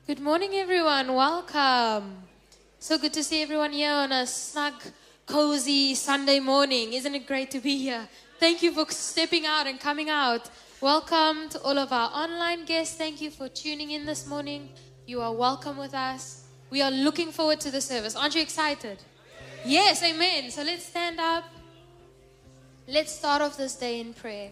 Good morning, everyone. Welcome. So good to see everyone here on a snug, cozy Sunday morning. Isn't it great to be here? Thank you for stepping out and coming out. Welcome to all of our online guests. Thank you for tuning in this morning. You are welcome with us. We are looking forward to the service. Aren't you excited? Yes, amen. So let's stand up. Let's start off this day in prayer.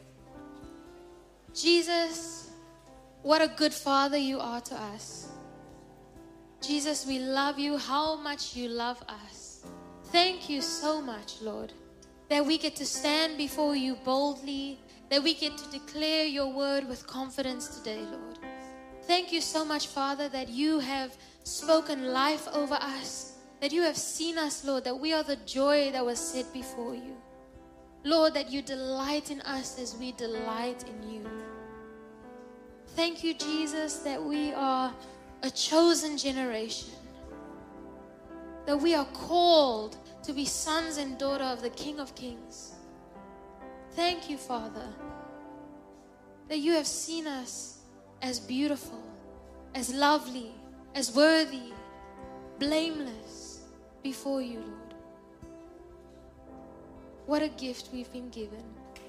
Jesus, what a good Father you are to us. Jesus, we love you, how much you love us. Thank you so much, Lord, that we get to stand before you boldly, that we get to declare your word with confidence today, Lord. Thank you so much, Father, that you have spoken life over us, that you have seen us, Lord, that we are the joy that was set before you. Lord, that you delight in us as we delight in you. Thank you, Jesus, that we are a chosen generation, that we are called to be sons and daughters of the King of Kings. Thank you, Father, that you have seen us as beautiful, as lovely, as worthy, blameless before you, Lord. What a gift we've been given.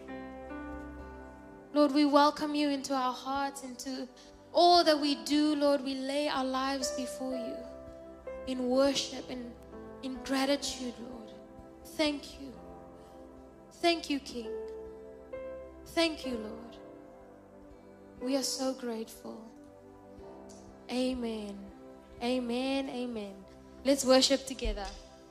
Lord, we welcome you into our hearts, into all that we do, Lord. We lay our lives before you in worship and in gratitude, Lord. Thank you. Thank you, King. Thank you, Lord. We are so grateful. Amen. Amen. Amen. Let's worship together.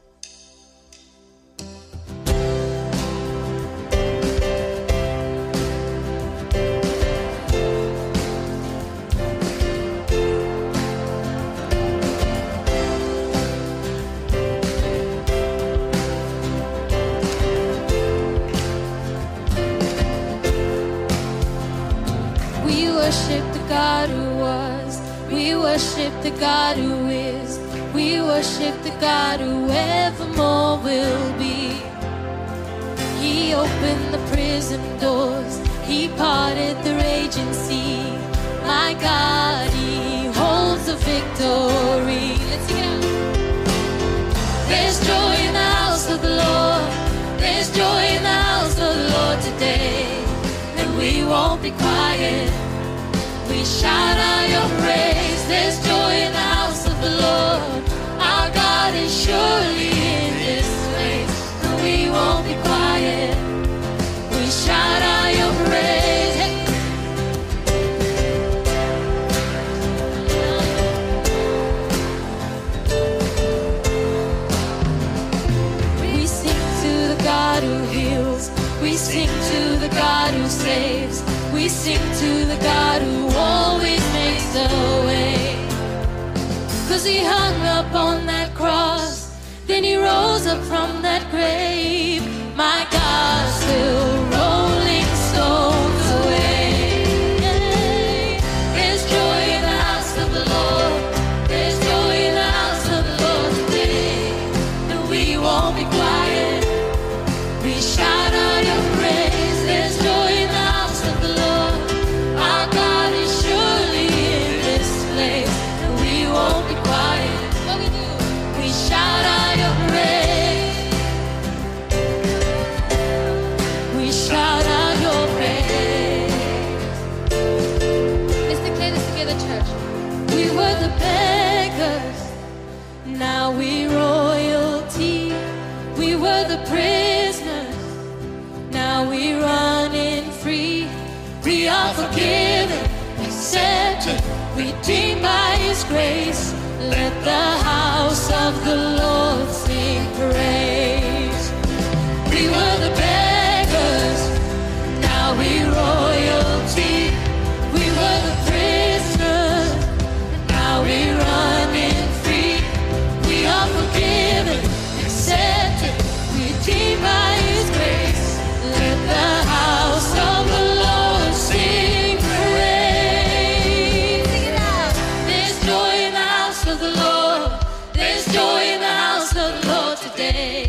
God who was, we worship the God who is, we worship the God who evermore will be. He opened the prison doors, he parted the raging sea. My God, he holds the victory. Let's sing it out. There's joy in the house of the Lord, there's joy in the house of the Lord today, and we won't be quiet. We shout out your praise. There's joy in the house of the Lord. Our God is surely in this place, and we won't be quiet. We shout out your praise. We sing to the God who heals. We sing to the God who saves. We sing to the God who always makes a way. 'Cause he hung up on that cross, then he rose up from that grave. My God, still rolling stones away. There's joy in the house of the Lord, there's joy in the house of the Lord today, and we won't be quiet. We shout out your praise. There's joy in the house of the Lord. Our God is surely in this place, and we won't be quiet. What we do? We shout out your praise. We shout out your praise. Let's declare this together, church. We were the beggars, now we royalty. We were the prisoners, now we running free. We are forgiven, accepted, redeemed by his grace. Let the house of the Lord sing praise. We were the beggars, now we royalty. We were the prisoners, now we running free. We are forgiven, accepted, redeemed by his grace. Let the house of the Lord sing praise. Sing it out. There's joy in the house of the Lord, there's joy in the house of the Lord today,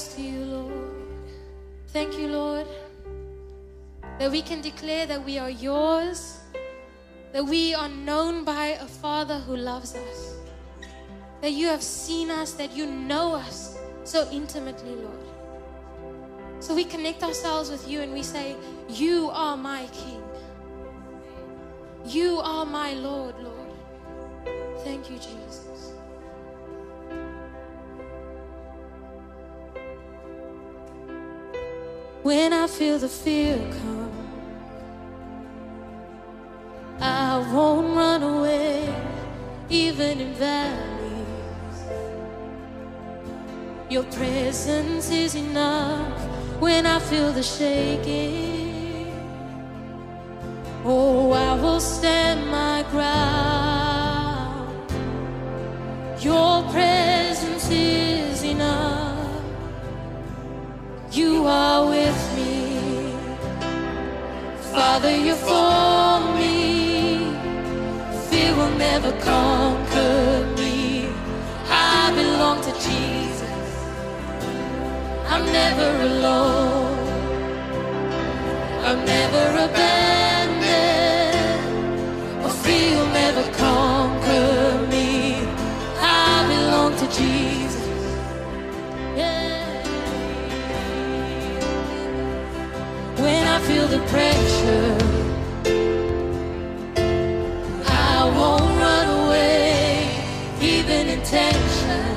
belongs to you, Lord. Thank you, Lord, that we can declare that we are yours, that we are known by a Father who loves us, that you have seen us, that you know us so intimately, Lord. So we connect ourselves with you and we say, you are my King. You are my Lord, Lord. Thank you, Jesus. When I feel the fear come, I won't run away, even in valleys. Your presence is enough. When I feel the shaking, oh, I will stand my ground. Your presence is enough. You are with me. Father, you're for me. Fear will never conquer me. I belong to Jesus. I'm never alone. I'm never abandoned. Or fear will never conquer me. I belong to Jesus. Yeah. When I feel the pressure, I won't run away, even in tension.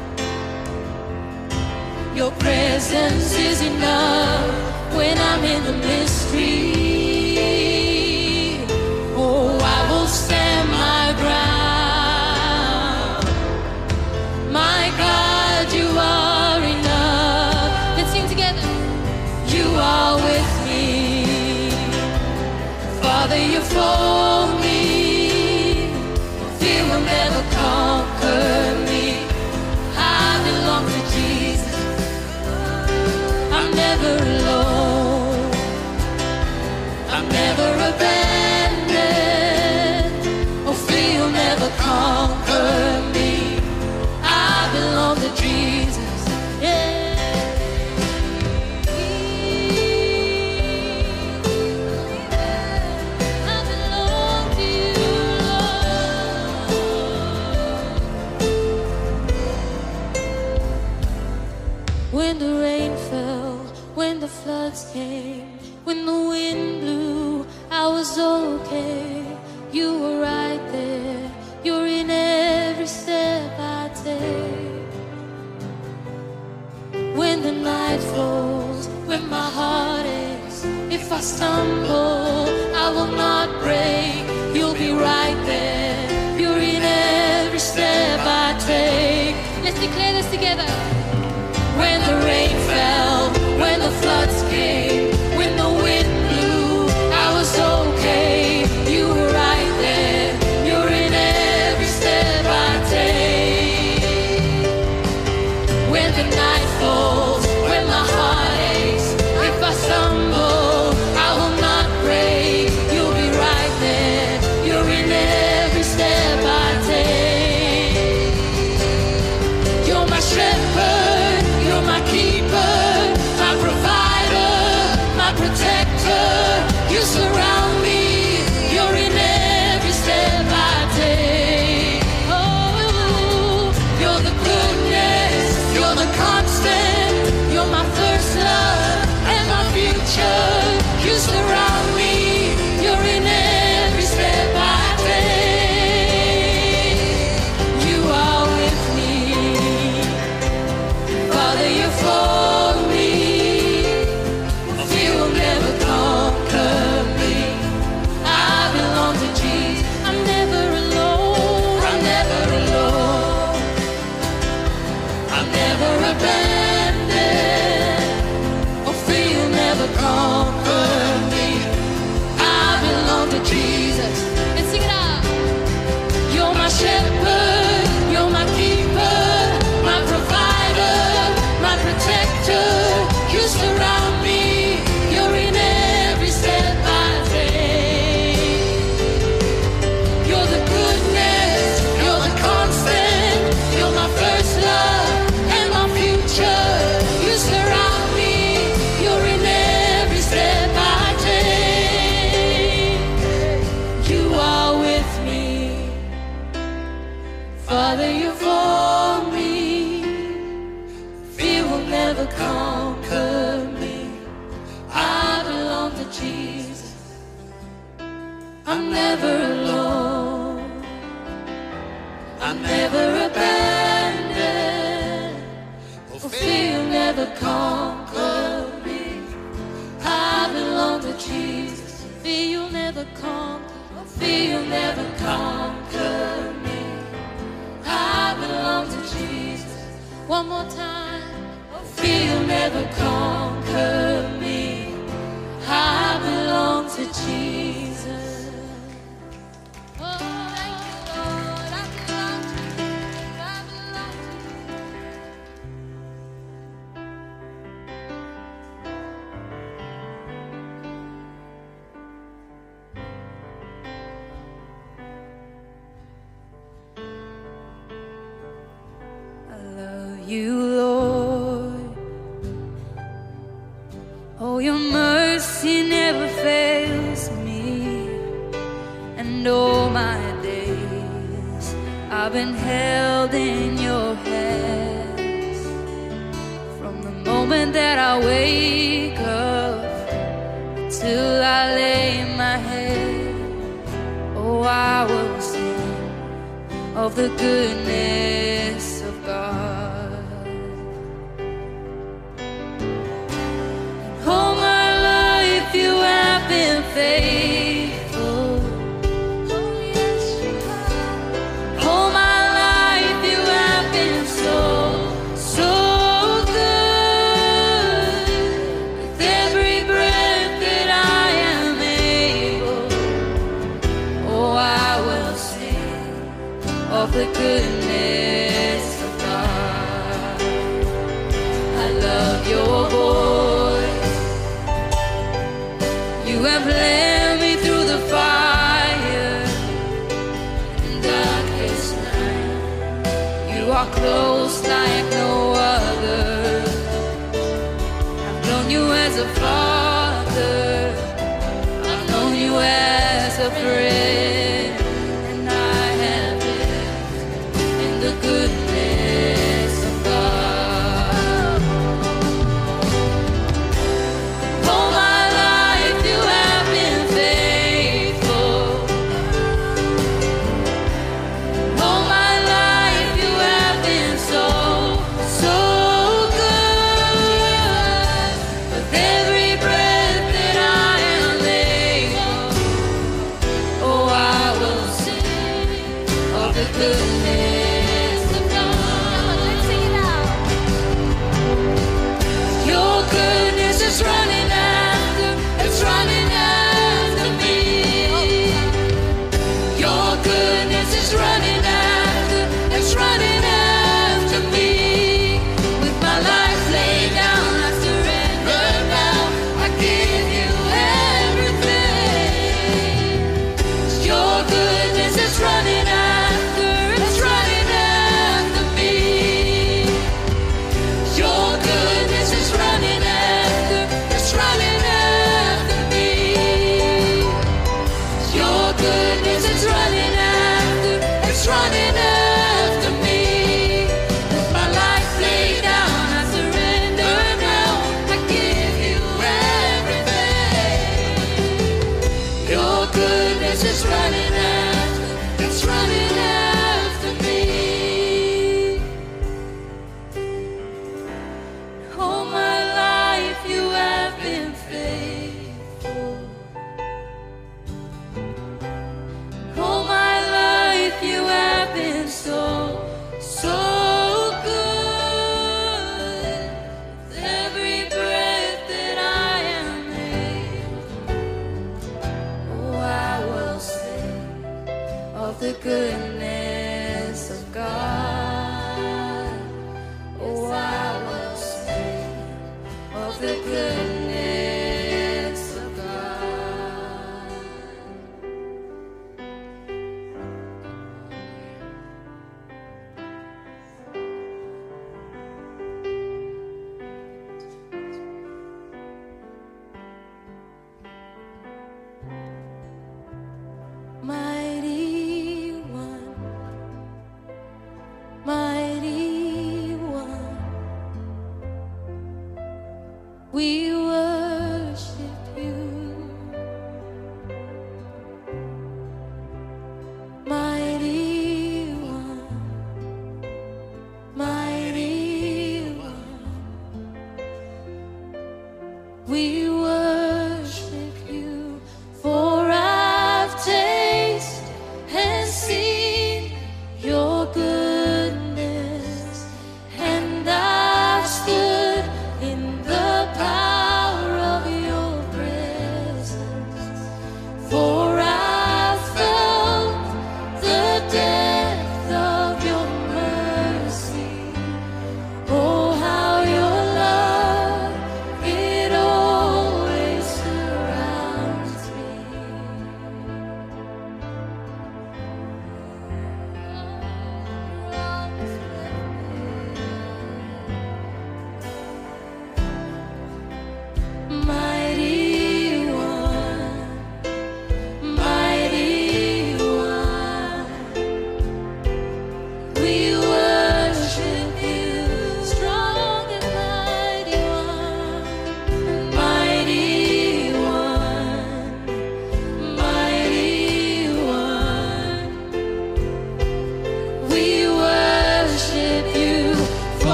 Your presence is enough when I'm in the mystery. Oh, I will stand my ground. My God, you are enough. Let's sing together. You are with me. Father, you're for me. Fear will never conquer me. I belong to Jesus. I'm never alone. I'm never abandoned. Oh, fear will never conquer me. I belong to Jesus. Yeah. I belong to you, Lord. When the rain fell, when the floods came, when the wind blew, I was okay. You were right there. You're in every step I take. When the night falls, when my heart aches, if I stumble, I will not break. You'll be right there. You're in every step I take. Let's declare this together. When the rain fell, when the floods came, when the wind blew, I was okay. You were right there. You're in every step I take. When the night falls, when my heart aches, if I stumble, I will not break. You'll be right there. Father, you're for me. Fear will never conquer me. I belong to Jesus. I'm never alone. I'm never abandoned. Oh, fear will never conquer me. I belong to Jesus. Fear you'll never conquer. Fear you'll never conquer me. I belong to Jesus. One more time. Fear you'll never conquer me. I belong to Jesus. Oh, thank you, Lord. I belong to you. I belong to I love you, Lord. Oh, your mercy never fails me. And all my days I've been held in your hands. From the moment that I wake up till I lay my head, oh, I will sing of the goodness of God. All my life you have been faithful. Oh, yes, you have. All my life you have been so, so good. With every breath that I am able, oh, I will sing of the goodness of God. I love your voice. You have led me through the fire and darkest night. You are close like no other. I've known you as a father. I've known you as a friend. And I have lived in the goodness of God. All my life you have been faithful. All my life you have been so, so good. With every breath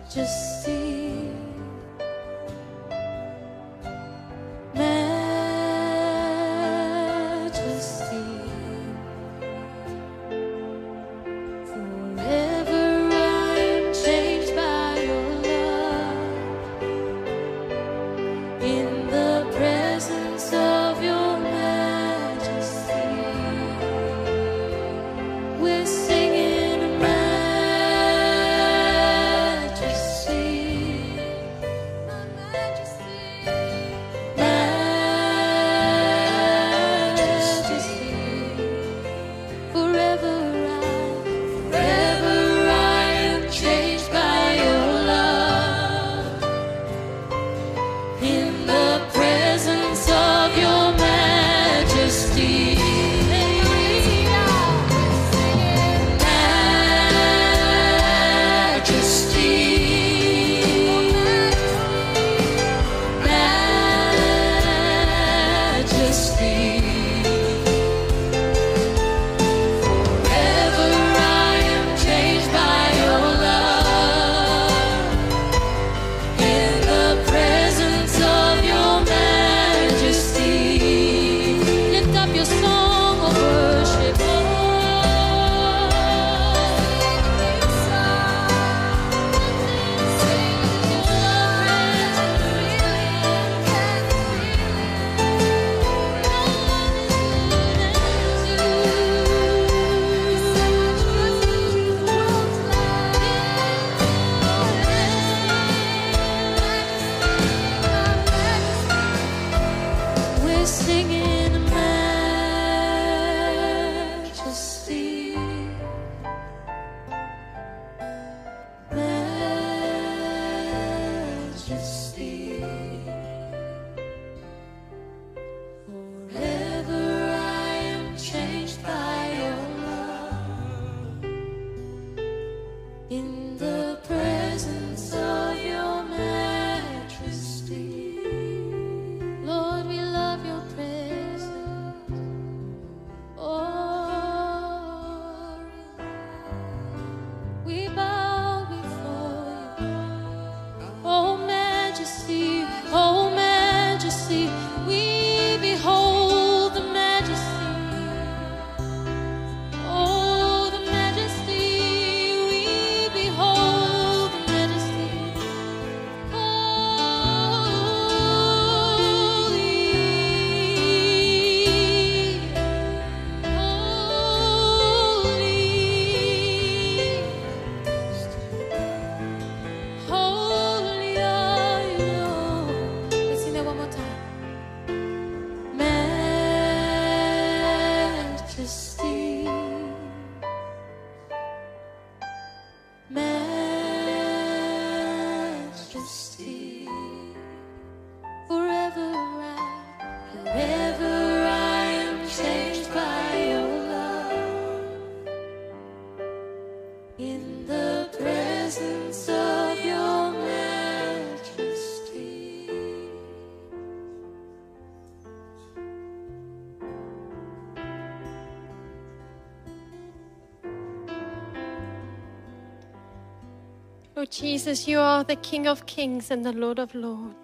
Lord Jesus, you are the King of Kings and the Lord of Lords.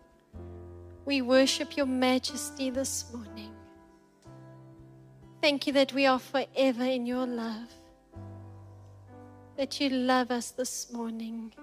We worship your majesty this morning. Thank you that we are forever in your love, that you love us this morning,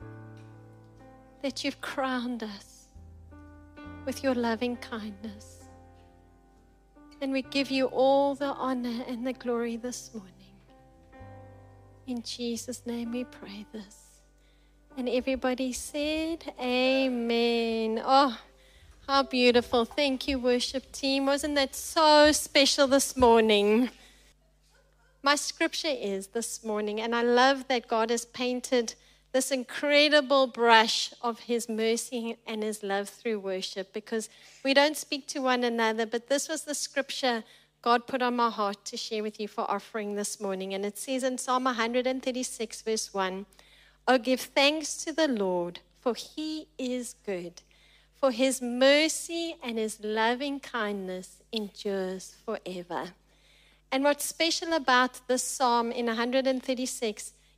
that you've crowned us with your loving kindness. And we give you all the honor and the glory this morning. In Jesus' name we pray this. And everybody said, amen. Oh, how beautiful. Thank you, worship team. Wasn't that so special this morning? My scripture is this morning, and I love that God has painted this incredible brush of his mercy and his love through worship, because we don't speak to one another, but this was the scripture God put on my heart to share with you for offering this morning. And it says in Psalm 136, verse 1, "Oh, give thanks to the Lord, for he is good, for his mercy and his loving kindness endures forever." And what's special about this psalm in 136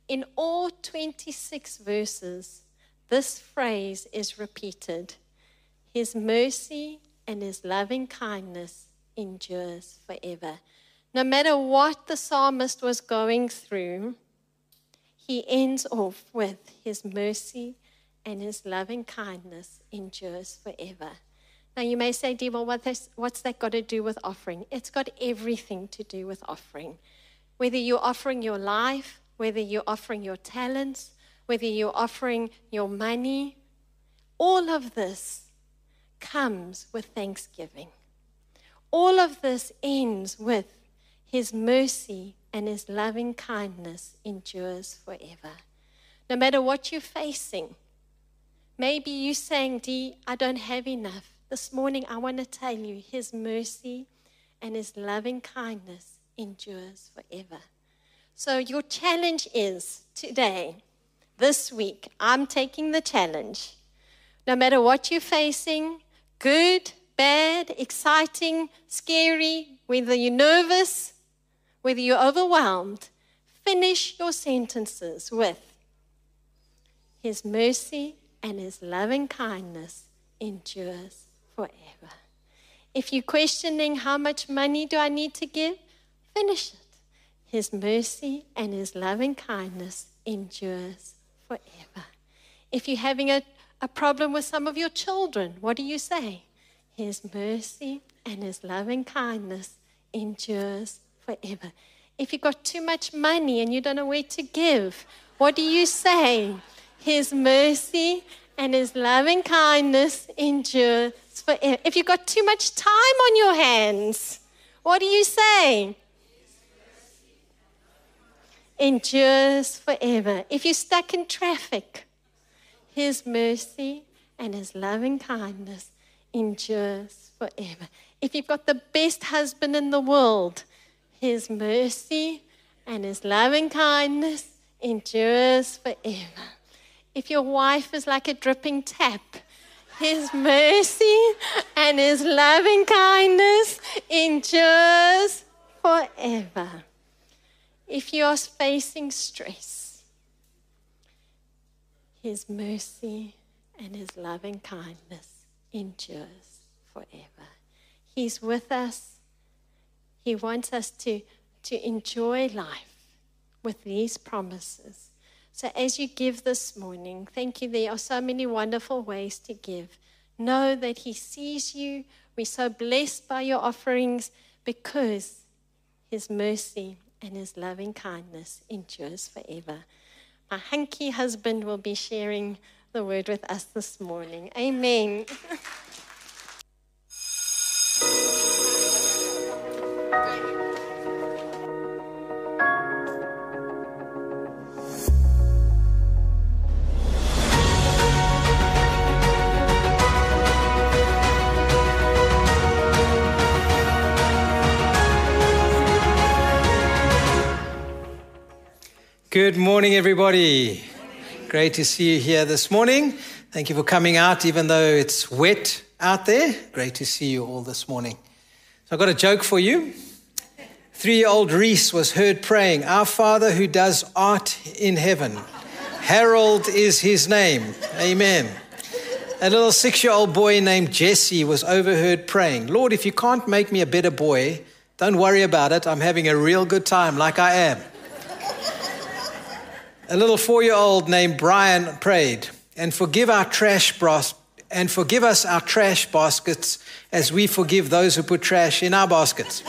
In all 26 verses, this phrase is repeated. His mercy and his loving kindness endures forever. No matter what the psalmist was going through, he ends off with his mercy and his loving kindness endures forever. Now you may say, Dee, well, what's that got to do with offering? It's got everything to do with offering. Whether you're offering your life, whether you're offering your talents, whether you're offering your money, all of this comes with thanksgiving. All of this ends with his mercy and his loving kindness endures forever. No matter what you're facing, maybe you're saying, Dee, I don't have enough. This morning I want to tell you his mercy and his loving kindness endures forever. So your challenge is today, this week, I'm taking the challenge. No matter what you're facing, good, bad, exciting, scary, whether you're nervous, whether you're overwhelmed, finish your sentences with his mercy and his loving kindness endures forever. If you're questioning how much money do I need to give, finish it. His mercy and his loving kindness endures forever. If you're having a problem with some of your children, what do you say? His mercy and his loving kindness endures forever. If you've got too much money and you don't know where to give, what do you say? His mercy and his loving kindness endures forever. If you've got too much time on your hands, what do you say? Endures forever. If you're stuck in traffic, his mercy and his loving kindness endures forever. If you've got the best husband in the world, his mercy and his loving kindness endures forever. If your wife is like a dripping tap, his mercy and his loving kindness endures forever. If you are facing stress, his mercy and his loving kindness endures forever. He's with us. He wants us to enjoy life with these promises. So as you give this morning, thank you. There are so many wonderful ways to give. Know that he sees you. We're so blessed by your offerings because his mercy and his loving kindness endures forever. My hunky husband will be sharing the word with us this morning. Amen. Good morning, everybody. Great to see you here this morning. Thank you for coming out, even though it's wet out there. Great to see you all this morning. So I've got a joke for you. 3-year-old Reese was heard praying, "Our Father who does art in heaven. Harold is his name. Amen." A little 6-year-old boy named Jesse was overheard praying, "Lord, if you can't make me a better boy, don't worry about it. I'm having a real good time like I am." A little 4-year-old named Brian prayed, and forgive us our trash baskets as we forgive those who put trash in our baskets.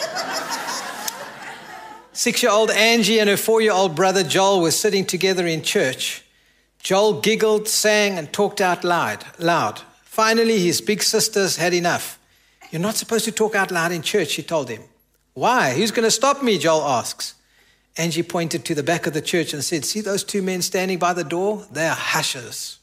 6-year-old Angie and her 4-year-old brother Joel were sitting together in church. Joel giggled, sang, and talked out loud. Finally, his big sisters had enough. "You're not supposed to talk out loud in church," she told him. "Why? Who's going to stop me?" Joel asks. Angie pointed to the back of the church and said, "See those 2 men standing by the door? They are hushers."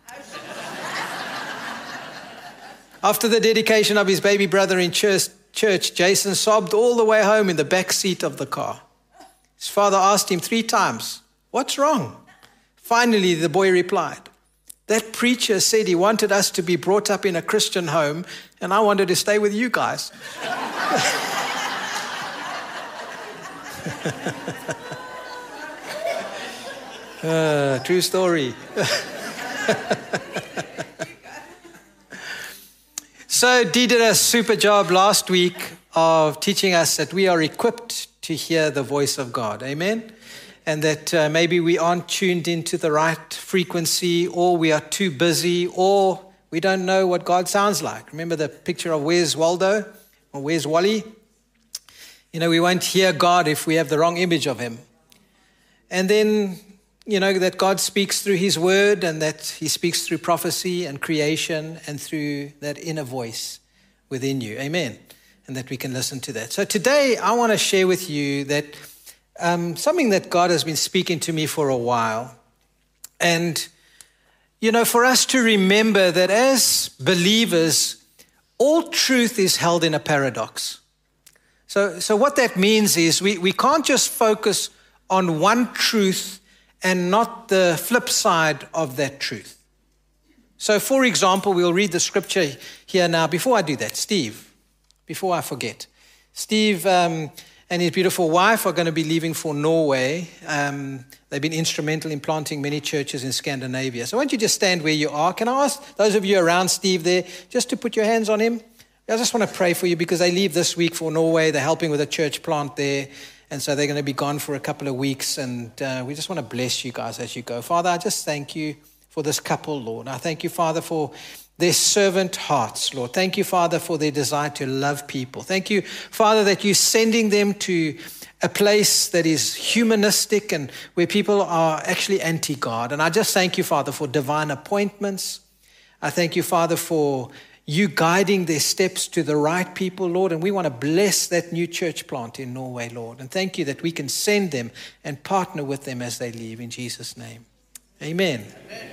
After the dedication of his baby brother in church, Jason sobbed all the way home in the back seat of the car. His father asked him 3 times, "What's wrong?" Finally, the boy replied, "That preacher said he wanted us to be brought up in a Christian home, and I wanted to stay with you guys." True story. So Dee did a super job last week of teaching us that we are equipped to hear the voice of God. Amen? And that maybe we aren't tuned into the right frequency, or we are too busy, or we don't know what God sounds like. Remember the picture of Where's Waldo or Where's Wally? You know, we won't hear God if we have the wrong image of him. And then, you know, that God speaks through his word, and that he speaks through prophecy and creation and through that inner voice within you. Amen. And that we can listen to that. So today I want to share with you that something that God has been speaking to me for a while. And, you know, for us to remember that as believers, all truth is held in a paradox. So what that means is we can't just focus on one truth and not the flip side of that truth. So, for example, we'll read the scripture here now. Before I do that, Steve, before I forget, Steve and his beautiful wife are going to be leaving for Norway. They've been instrumental in planting many churches in Scandinavia. So why don't you just stand where you are? Can I ask those of you around Steve there just to put your hands on him? I just want to pray for you because they leave this week for Norway. They're helping with a church plant there. And so they're going to be gone for a couple of weeks. And we just want to bless you guys as you go. Father, I just thank you for this couple, Lord. I thank you, Father, for their servant hearts, Lord. Thank you, Father, for their desire to love people. Thank you, Father, that you're sending them to a place that is humanistic and where people are actually anti-God. And I just thank you, Father, for divine appointments. I thank you, Father, for you guiding their steps to the right people, Lord. And we want to bless that new church plant in Norway, Lord. And thank you that we can send them and partner with them as they leave in Jesus' name. Amen. Amen.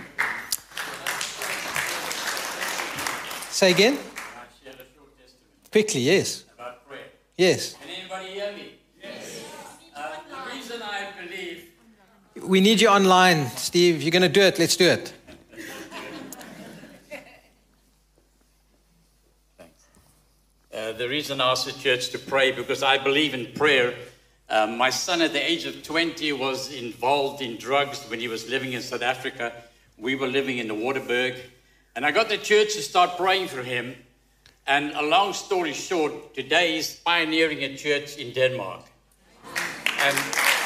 Say again? I shared a short testimony. Quickly, yes. About prayer. Yes. Can anybody hear me? Yes. The reason I believe... We need you online, Steve. You're going to do it. Let's do it. The reason I asked the church to pray, because I believe in prayer. My son at the age of 20 was involved in drugs when he was living in South Africa. We were living in the Waterberg. And I got the church to start praying for him. And a long story short, today he's pioneering a church in Denmark. And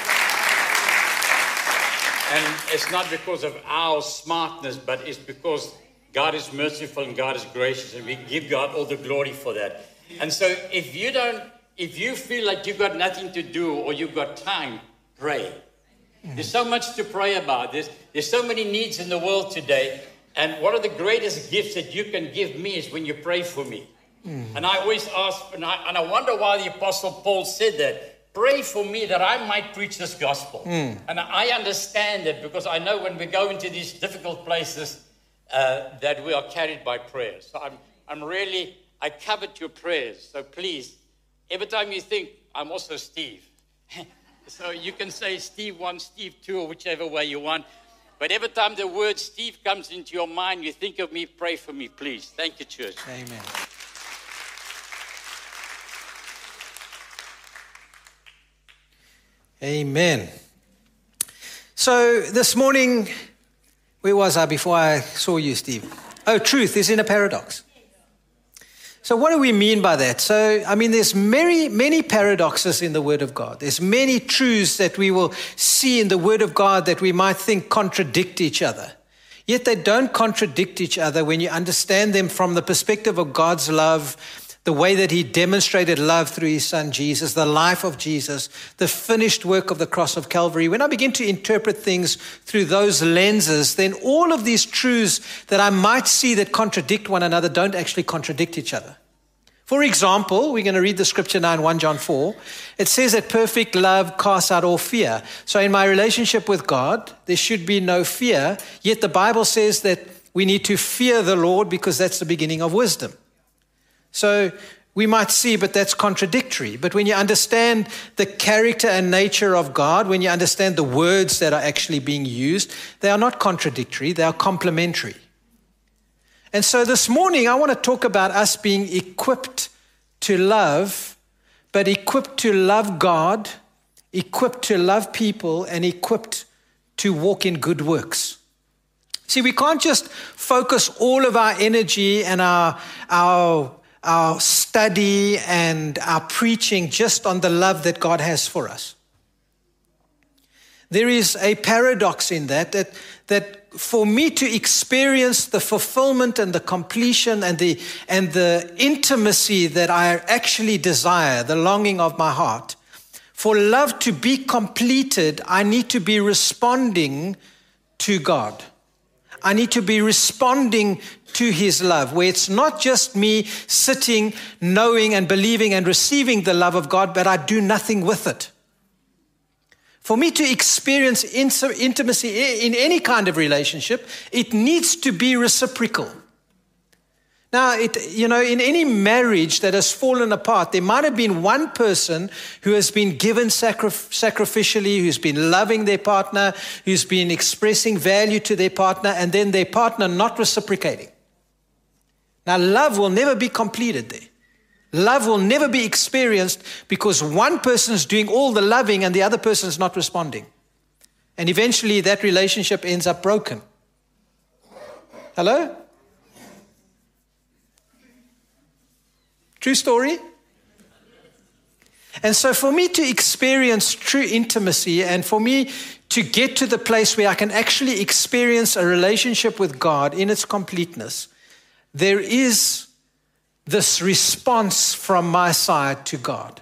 it's not because of our smartness, but it's because God is merciful and God is gracious. And we give God all the glory for that. And so if you feel like you've got nothing to do or you've got time, pray. There's so much to pray about. There's so many needs in the world today. And one of the greatest gifts that you can give me is when you pray for me. And I always ask, and I wonder why the Apostle Paul said that. Pray for me that I might preach this gospel. And I understand it because I know when we go into these difficult places that we are carried by prayer. So I covet your prayers. So please, every time you think, I'm also Steve. So you can say Steve 1, Steve 2, or whichever way you want. But every time the word Steve comes into your mind, you think of me, pray for me, please. Thank you, church. Amen. Amen. So this morning, where was I before I saw you, Steve? Oh, truth is in a paradox. So what do we mean by that? So, I mean, there's many paradoxes in the Word of God. There's many truths that we will see in the Word of God that we might think contradict each other. Yet they don't contradict each other when you understand them from the perspective of God's love, the way that he demonstrated love through his son Jesus, the life of Jesus, the finished work of the cross of Calvary. When I begin to interpret things through those lenses, then all of these truths that I might see that contradict one another don't actually contradict each other. For example, we're going to read the scripture now in 1 John 4. It says that perfect love casts out all fear. So in my relationship with God, there should be no fear. Yet the Bible says that we need to fear the Lord because that's the beginning of wisdom. So we might see, but that's contradictory. But when you understand the character and nature of God, when you understand the words that are actually being used, they are not contradictory, they are complementary. And so this morning, I want to talk about us being equipped to love, but equipped to love God, equipped to love people, and equipped to walk in good works. See, we can't just focus all of our energy and our study and our preaching just on the love that God has for us. There is a paradox in that for me to experience the fulfillment and the completion and the intimacy that I actually desire, the longing of my heart, for love to be completed, I need to be responding to God. I need to be responding to his love, where it's not just me sitting, knowing and believing and receiving the love of God, but I do nothing with it. For me to experience intimacy in any kind of relationship, it needs to be reciprocal. Now, in any marriage that has fallen apart, there might have been one person who has been given sacrificially, who's been loving their partner, who's been expressing value to their partner, and then their partner not reciprocating. Now, love will never be completed there. Love will never be experienced because one person is doing all the loving and the other person is not responding. And eventually that relationship ends up broken. Hello? True story? And so for me to experience true intimacy and for me to get to the place where I can actually experience a relationship with God in its completeness, there is this response from my side to God.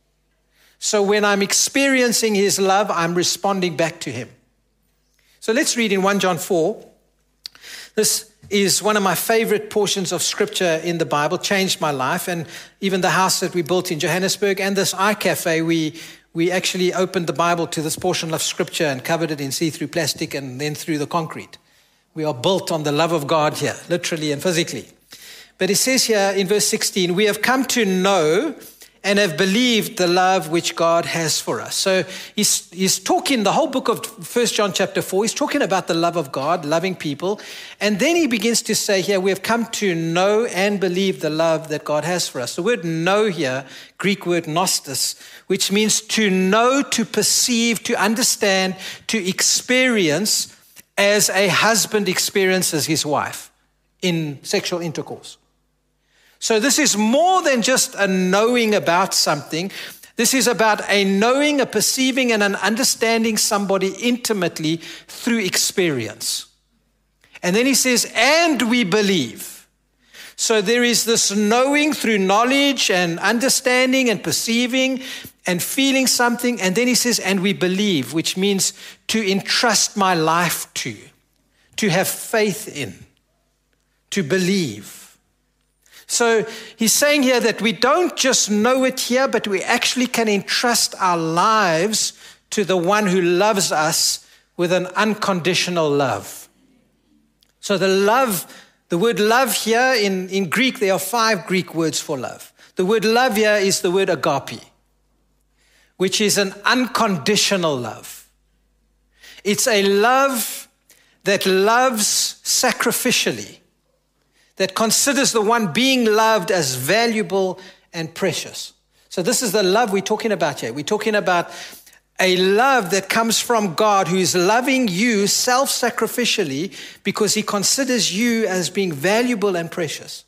So when I'm experiencing his love, I'm responding back to him. So let's read in 1 John 4. This is one of my favorite portions of scripture in the Bible, changed my life. And even the house that we built in Johannesburg and this iCafe, we actually opened the Bible to this portion of scripture and covered it in see-through plastic and then through the concrete. We are built on the love of God here, literally and physically. But it says here in verse 16, we have come to know and have believed the love which God has for us. So he's talking, the whole book of 1 John chapter 4, he's talking about the love of God, loving people. And then he begins to say here, we have come to know and believe the love that God has for us. The word know here, Greek word nostos, which means to know, to perceive, to understand, to experience as a husband experiences his wife in sexual intercourse. So this is more than just a knowing about something. This is about a knowing, a perceiving, and an understanding somebody intimately through experience. And then he says, and we believe. So there is this knowing through knowledge and understanding and perceiving and feeling something. And then he says, and we believe, which means to entrust my life to, to have faith in, to believe. So he's saying here that we don't just know it here, but we actually can entrust our lives to the one who loves us with an unconditional love. So the word love here in Greek, there are 5 Greek words for love. The word love here is the word agape, which is an unconditional love. It's a love that loves sacrificially, that considers the one being loved as valuable and precious. So this is the love we're talking about here. We're talking about a love that comes from God who is loving you self-sacrificially because he considers you as being valuable and precious.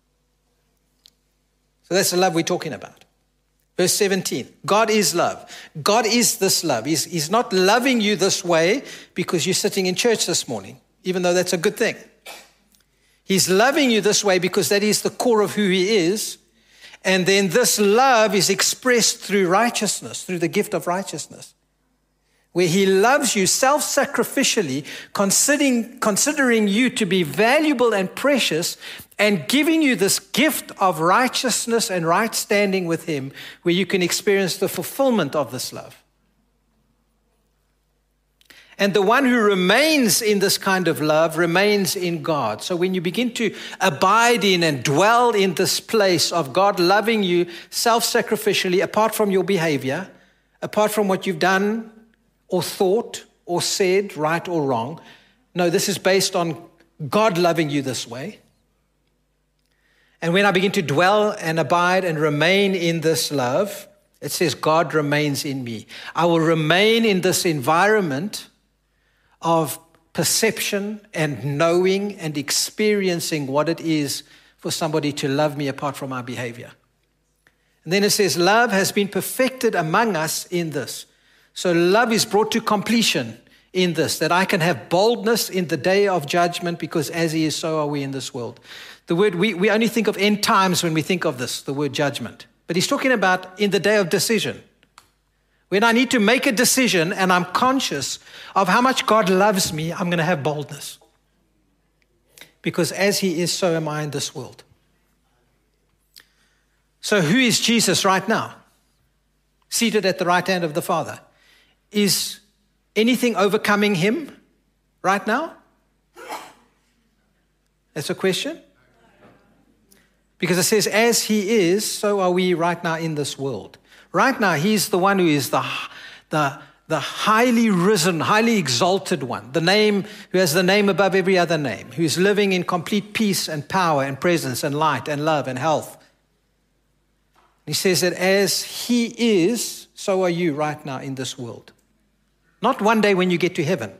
So that's the love we're talking about. Verse 17, God is love. God is this love. He's not loving you this way because you're sitting in church this morning, even though that's a good thing. He's loving you this way because that is the core of who he is. And then this love is expressed through righteousness, through the gift of righteousness, where he loves you self-sacrificially, considering you to be valuable and precious, and giving you this gift of righteousness and right standing with him, where you can experience the fulfillment of this love. And the one who remains in this kind of love remains in God. So when you begin to abide in and dwell in this place of God loving you self-sacrificially, apart from your behavior, apart from what you've done or thought or said, right or wrong. No, this is based on God loving you this way. And when I begin to dwell and abide and remain in this love, it says God remains in me. I will remain in this environment of perception and knowing and experiencing what it is for somebody to love me apart from our behavior. And then it says, love has been perfected among us in this. So love is brought to completion in this, that I can have boldness in the day of judgment, because as he is, so are we in this world. The word, we only think of end times when we think of this, the word judgment. But he's talking about in the day of decision. When I need to make a decision and I'm conscious of how much God loves me, I'm going to have boldness. Because as he is, so am I in this world. So who is Jesus right now? Seated at the right hand of the Father. Is anything overcoming him right now? That's a question. Because it says, as he is, so are we right now in this world. Right now, he's the one who is the highly risen, highly exalted one, the name who has the name above every other name, who is living in complete peace and power and presence and light and love and health. He says that as he is, so are you right now in this world. Not one day when you get to heaven.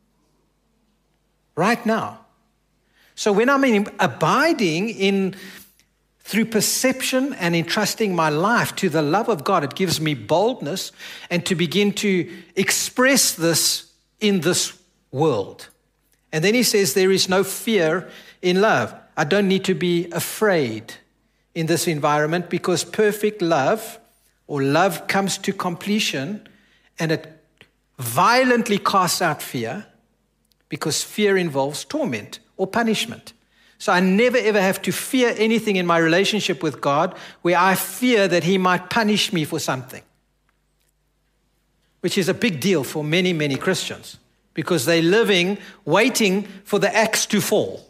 Right now. So when I'm abiding in through perception and entrusting my life to the love of God, it gives me boldness and to begin to express this in this world. And then he says there is no fear in love. I don't need to be afraid in this environment, because perfect love, or love, comes to completion and it violently casts out fear, because fear involves torment or punishment. So I never ever have to fear anything in my relationship with God where I fear that he might punish me for something, which is a big deal for many, many Christians, because they're living, waiting for the axe to fall,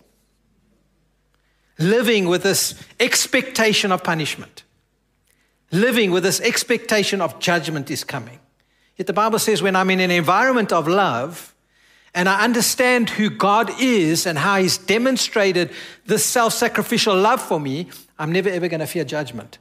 living with this expectation of punishment, living with this expectation of judgment is coming. Yet the Bible says when I'm in an environment of love, and I understand who God is and how he's demonstrated this self-sacrificial love for me, I'm never ever going to fear judgment.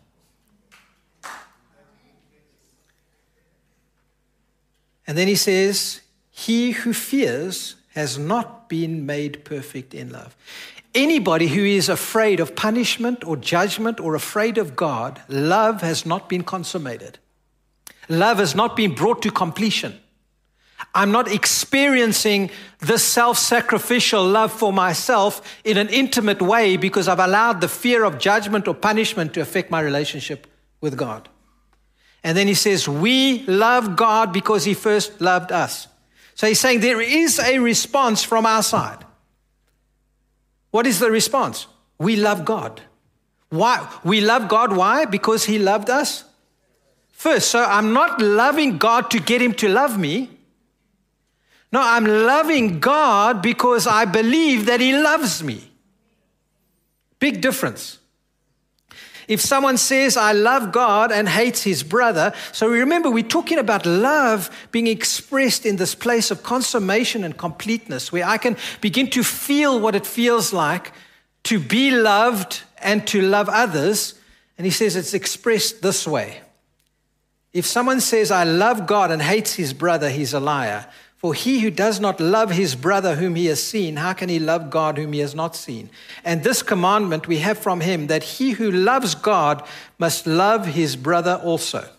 And then he says, he who fears has not been made perfect in love. Anybody who is afraid of punishment or judgment or afraid of God, love has not been consummated. Love has not been brought to completion. I'm not experiencing this self-sacrificial love for myself in an intimate way because I've allowed the fear of judgment or punishment to affect my relationship with God. And then he says, we love God because he first loved us. So he's saying there is a response from our side. What is the response? We love God. Why? We love God. Why? Because he loved us first. So I'm not loving God to get him to love me. No, I'm loving God because I believe that he loves me. Big difference. If someone says, I love God and hates his brother, so remember, we're talking about love being expressed in this place of consummation and completeness, where I can begin to feel what it feels like to be loved and to love others. And he says it's expressed this way. If someone says, I love God and hates his brother, he's a liar. For he who does not love his brother whom he has seen, how can he love God whom he has not seen? And this commandment we have from him, that he who loves God must love his brother also.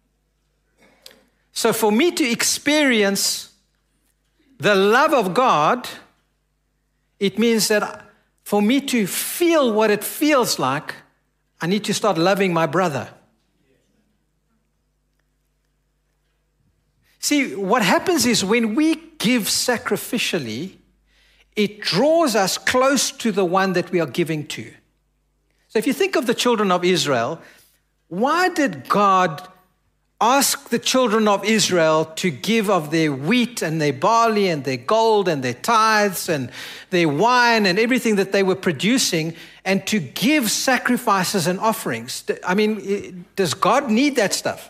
So for me to experience the love of God, it means that for me to feel what it feels like, I need to start loving my brother. See, what happens is when we give sacrificially, it draws us close to the one that we are giving to. So if you think of the children of Israel, why did God ask the children of Israel to give of their wheat and their barley and their gold and their tithes and their wine and everything that they were producing, and to give sacrifices and offerings? I mean, does God need that stuff?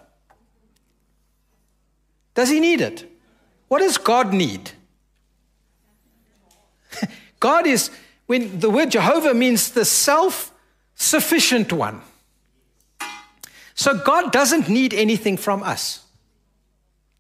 Does he need it? What does God need? God is, when the word Jehovah means the self-sufficient one. So God doesn't need anything from us.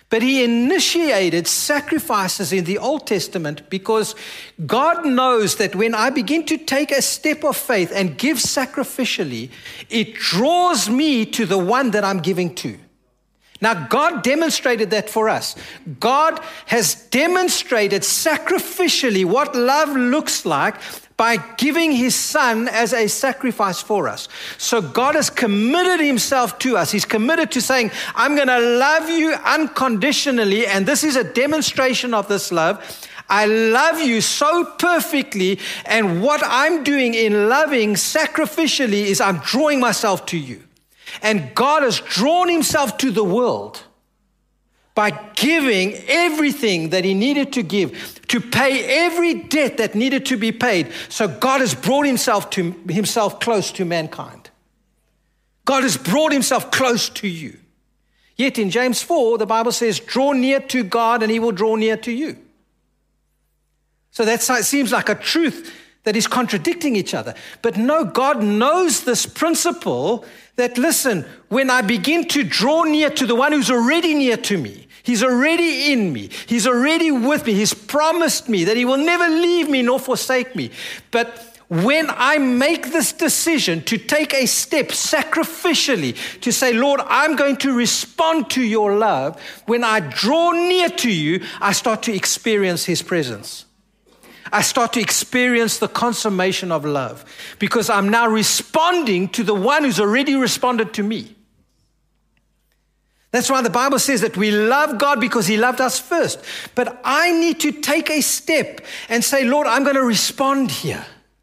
But he initiated sacrifices in the Old Testament because God knows that when I begin to take a step of faith and give sacrificially, it draws me to the one that I'm giving to. Now, God demonstrated that for us. God has demonstrated sacrificially what love looks like by giving his son as a sacrifice for us. So God has committed himself to us. He's committed to saying, I'm going to love you unconditionally, and this is a demonstration of this love. I love you so perfectly, and what I'm doing in loving sacrificially is I'm drawing myself to you. And God has drawn himself to the world by giving everything that he needed to give, to pay every debt that needed to be paid. So God has brought himself close to mankind. God has brought himself close to you. Yet in James 4, the Bible says, draw near to God and he will draw near to you. So that seems like a truth that is contradicting each other. But no, God knows this principle that, listen, when I begin to draw near to the one who's already near to me, he's already in me, he's already with me, he's promised me that he will never leave me nor forsake me. But when I make this decision to take a step sacrificially to say, Lord, I'm going to respond to your love, when I draw near to you, I start to experience his presence. I start to experience the consummation of love because I'm now responding to the one who's already responded to me. That's why the Bible says that we love God because he loved us first. But I need to take a step and say, Lord, I'm going to respond here.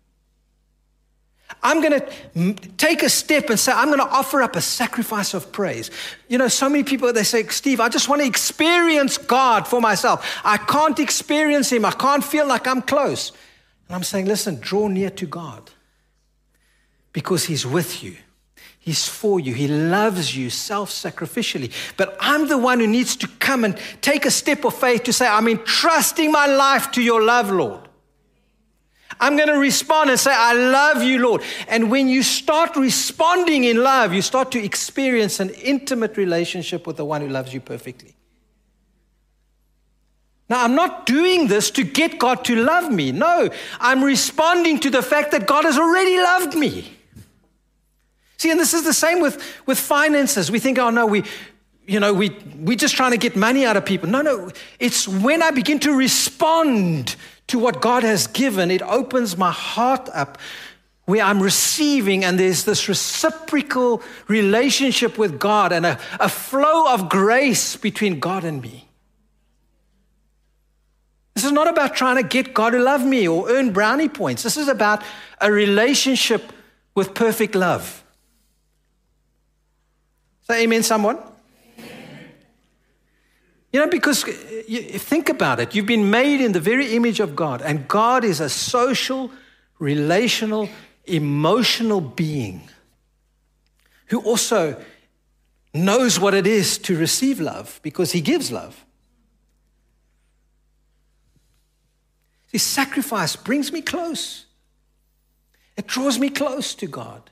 I'm going to take a step and say, I'm going to offer up a sacrifice of praise. You know, so many people, they say, Steve, I just want to experience God for myself. I can't experience him. I can't feel like I'm close. And I'm saying, listen, draw near to God because he's with you. He's for you. He loves you self-sacrificially. But I'm the one who needs to come and take a step of faith to say, I'm entrusting my life to your love, Lord. I'm going to respond and say, I love you, Lord. And when you start responding in love, you start to experience an intimate relationship with the one who loves you perfectly. Now, I'm not doing this to get God to love me. No, I'm responding to the fact that God has already loved me. See, and this is the same with finances. We think, oh, no, we're just trying to get money out of people. No, it's when I begin to respond to what God has given, it opens my heart up where I'm receiving, and there's this reciprocal relationship with God and a flow of grace between God and me. This is not about trying to get God to love me or earn brownie points. This is about a relationship with perfect love. Say amen, someone. You know, because think about it. You've been made in the very image of God, and God is a social, relational, emotional being who also knows what it is to receive love because he gives love. See, sacrifice brings me close. It draws me close to God.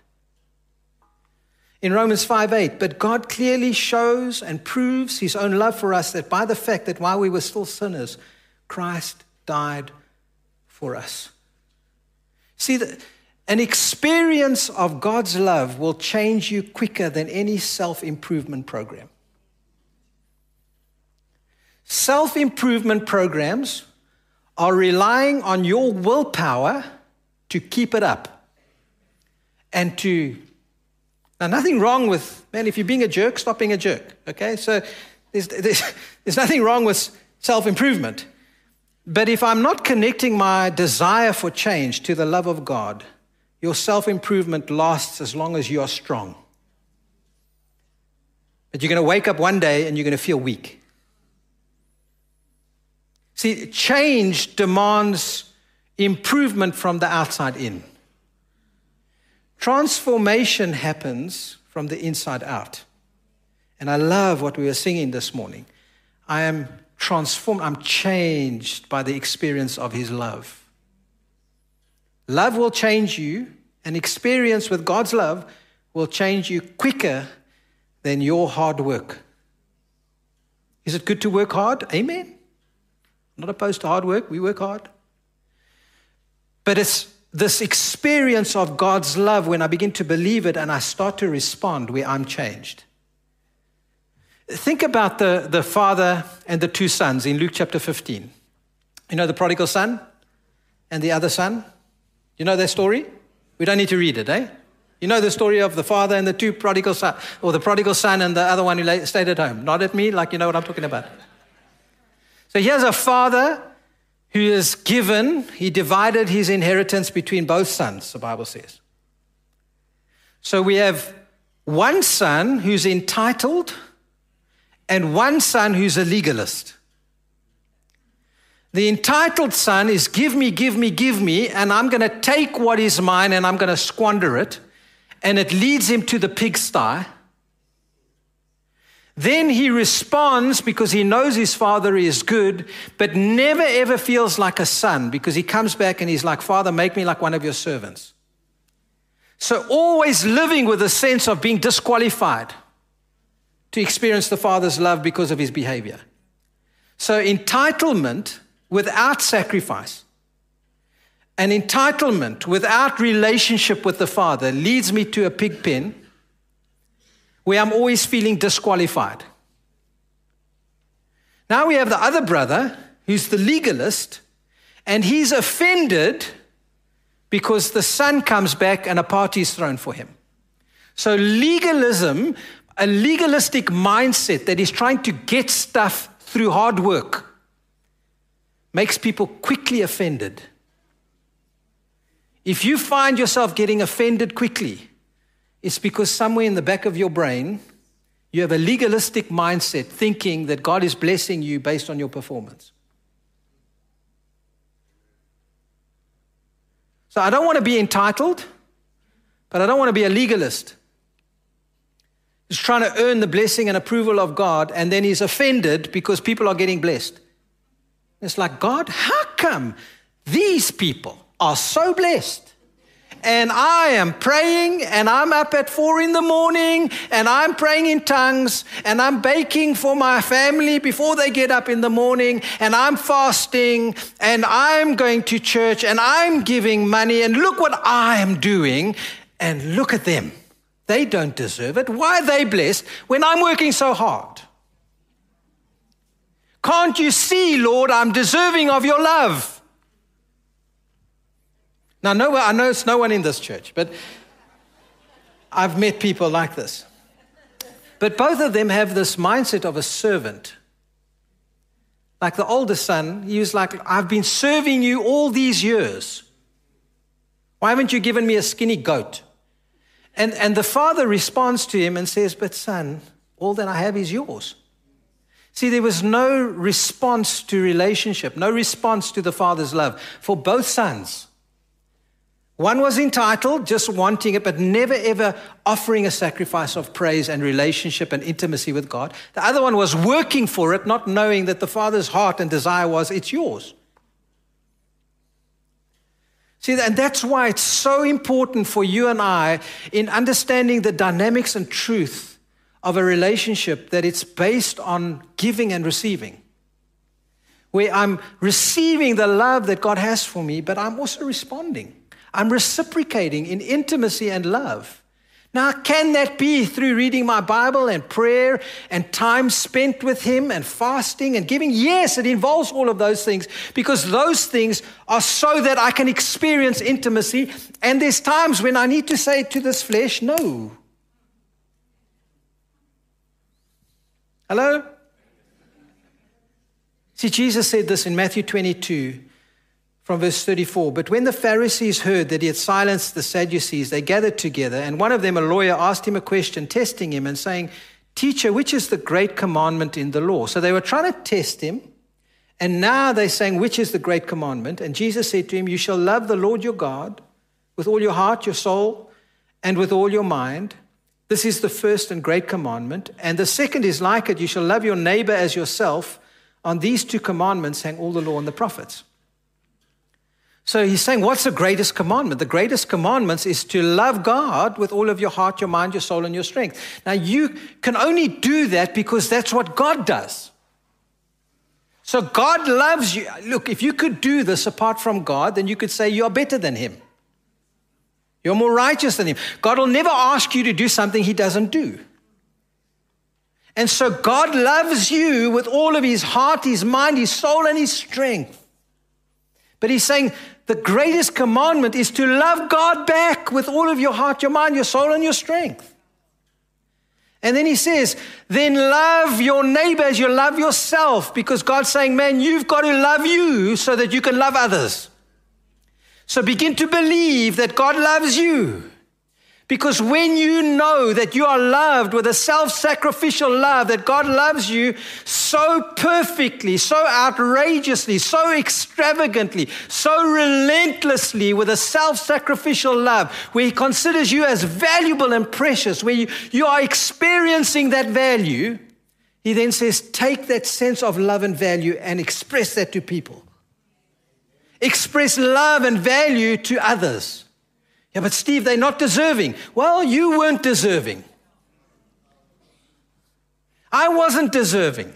In Romans 5:8, but God clearly shows and proves his own love for us that by the fact that while we were still sinners, Christ died for us. See, an experience of God's love will change you quicker than any self-improvement program. Self-improvement programs are relying on your willpower to keep it up and to... Now, nothing wrong with, man, if you're being a jerk, stop being a jerk, okay? So there's nothing wrong with self-improvement. But if I'm not connecting my desire for change to the love of God, your self-improvement lasts as long as you are strong. But you're going to wake up one day and you're going to feel weak. See, change demands improvement from the outside in. Transformation happens from the inside out. And I love what we were singing this morning. I am transformed, I'm changed by the experience of his love. Love will change you, and experience with God's love will change you quicker than your hard work. Is it good to work hard? Amen. I'm not opposed to hard work. We work hard. But it's this experience of God's love when I begin to believe it and I start to respond where I'm changed. Think about the father and the two sons in Luke chapter 15. You know the prodigal son and the other son? You know their story? We don't need to read it, eh? You know the story of the father and the two prodigal sons, or the prodigal son and the other one who stayed at home. Nod at me like you know what I'm talking about. So here's a father who is given, he divided his inheritance between both sons, the Bible says. So we have one son who's entitled and one son who's a legalist. The entitled son is give me, give me, give me, and I'm going to take what is mine and I'm going to squander it. And it leads him to the pigsty. Then he responds because he knows his father is good, but never ever feels like a son because he comes back and he's like, Father, make me like one of your servants. So always living with a sense of being disqualified to experience the Father's love because of his behavior. So entitlement without sacrifice, an entitlement without relationship with the Father leads me to a pig pen where I'm always feeling disqualified. Now we have the other brother who's the legalist, and he's offended because the son comes back and a party is thrown for him. So legalism, a legalistic mindset that is trying to get stuff through hard work, makes people quickly offended. If you find yourself getting offended quickly, it's because somewhere in the back of your brain, you have a legalistic mindset thinking that God is blessing you based on your performance. So I don't want to be entitled, but I don't want to be a legalist. He's trying to earn the blessing and approval of God, and then he's offended because people are getting blessed. It's like, God, how come these people are so blessed? And I am praying, and I'm up at 4 a.m, and I'm praying in tongues, and I'm baking for my family before they get up in the morning, and I'm fasting, and I'm going to church, and I'm giving money, and look what I am doing, and look at them. They don't deserve it. Why are they blessed when I'm working so hard? Can't you see, Lord, I'm deserving of your love? Now, I know it's no one in this church, but I've met people like this. But both of them have this mindset of a servant. Like the older son, he was like, I've been serving you all these years. Why haven't you given me a skinny goat? And the father responds to him and says, but son, all that I have is yours. See, there was no response to relationship, no response to the father's love for both sons. One was entitled, just wanting it, but never ever offering a sacrifice of praise and relationship and intimacy with God. The other one was working for it, not knowing that the Father's heart and desire was, it's yours. See, and that's why it's so important for you and I in understanding the dynamics and truth of a relationship that it's based on giving and receiving. Where I'm receiving the love that God has for me, but I'm also responding. I'm reciprocating in intimacy and love. Now, can that be through reading my Bible and prayer and time spent with Him and fasting and giving? Yes, it involves all of those things because those things are so that I can experience intimacy. And there's times when I need to say to this flesh, no. Hello? See, Jesus said this in Matthew 22. From verse 34, but when the Pharisees heard that he had silenced the Sadducees, they gathered together, and one of them, a lawyer, asked him a question, testing him and saying, Teacher, which is the great commandment in the law? So they were trying to test him, and now they're saying, which is the great commandment? And Jesus said to him, you shall love the Lord your God with all your heart, your soul, and with all your mind. This is the first and great commandment. And the second is like it, you shall love your neighbor as yourself. On these two commandments hang all the law and the prophets. So he's saying, what's the greatest commandment? The greatest commandments is to love God with all of your heart, your mind, your soul, and your strength. Now, you can only do that because that's what God does. So God loves you. Look, if you could do this apart from God, then you could say you're better than him. You're more righteous than him. God will never ask you to do something he doesn't do. And so God loves you with all of his heart, his mind, his soul, and his strength. But he's saying the greatest commandment is to love God back with all of your heart, your mind, your soul, and your strength. And then he says, then love your neighbor as you love yourself, because God's saying, man, you've got to love you so that you can love others. So begin to believe that God loves you. Because when you know that you are loved with a self-sacrificial love, that God loves you so perfectly, so outrageously, so extravagantly, so relentlessly with a self-sacrificial love, where he considers you as valuable and precious, where you are experiencing that value, he then says, take that sense of love and value and express that to people. Express love and value to others. Yeah, but Steve, they're not deserving. Well, you weren't deserving. I wasn't deserving.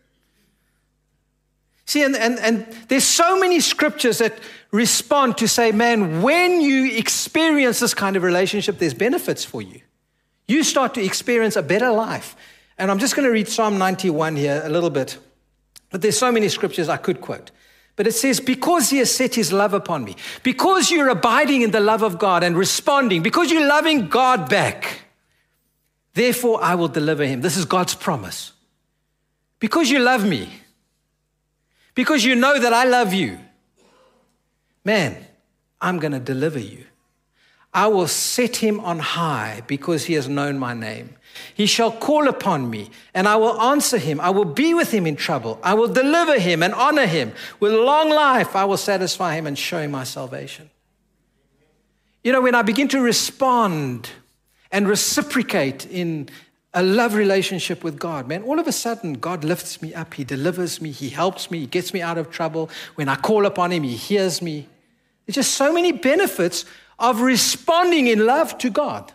See, and there's so many scriptures that respond to say, man, when you experience this kind of relationship, there's benefits for you. You start to experience a better life. And I'm just going to read Psalm 91 here a little bit. But there's so many scriptures I could quote. But it says, because he has set his love upon me, because you're abiding in the love of God and responding, because you're loving God back, therefore I will deliver him. This is God's promise. Because you love me, because you know that I love you, man, I'm going to deliver you. I will set him on high because he has known my name. He shall call upon me, and I will answer him. I will be with him in trouble. I will deliver him and honor him. With long life, I will satisfy him and show him my salvation. You know, when I begin to respond and reciprocate in a love relationship with God, man, all of a sudden, God lifts me up. He delivers me. He helps me. He gets me out of trouble. When I call upon him, he hears me. There's just so many benefits of responding in love to God.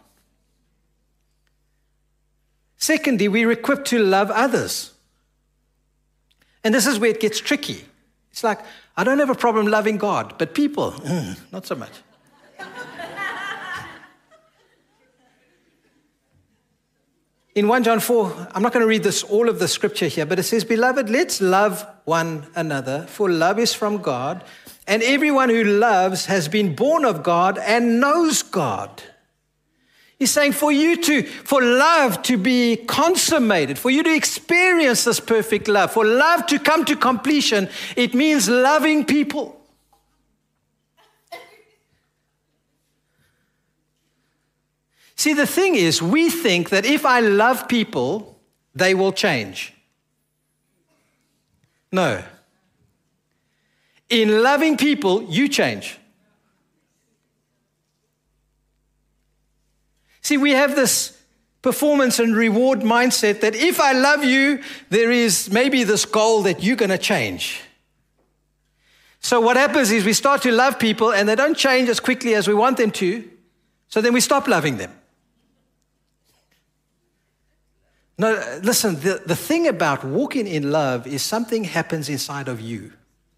Secondly, we're equipped to love others. And this is where it gets tricky. It's like, I don't have a problem loving God, but people, not so much. In 1 John 4, I'm not going to read all of the scripture here, but it says, beloved, let's love one another, for love is from God, and everyone who loves has been born of God and knows God. He's saying for love to be consummated, for you to experience this perfect love, for love to come to completion, it means loving people. See, the thing is, we think that if I love people, they will change. No. In loving people, you change. See, we have this performance and reward mindset that if I love you, there is maybe this goal that you're going to change. So what happens is we start to love people and they don't change as quickly as we want them to, so then we stop loving them. No, listen, the thing about walking in love is something happens inside of you.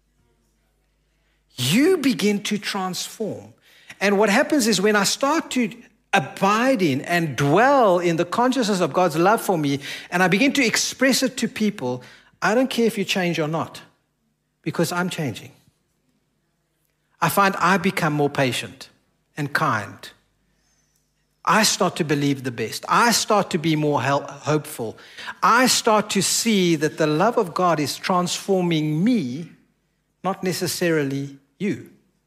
You begin to transform. And what happens is when I start to abide in and dwell in the consciousness of God's love for me, and I begin to express it to people, I don't care if you change or not, because I'm changing. I find I become more patient and kind. I start to believe the best. I start to be more hopeful. I start to see that the love of God is transforming me, not necessarily you.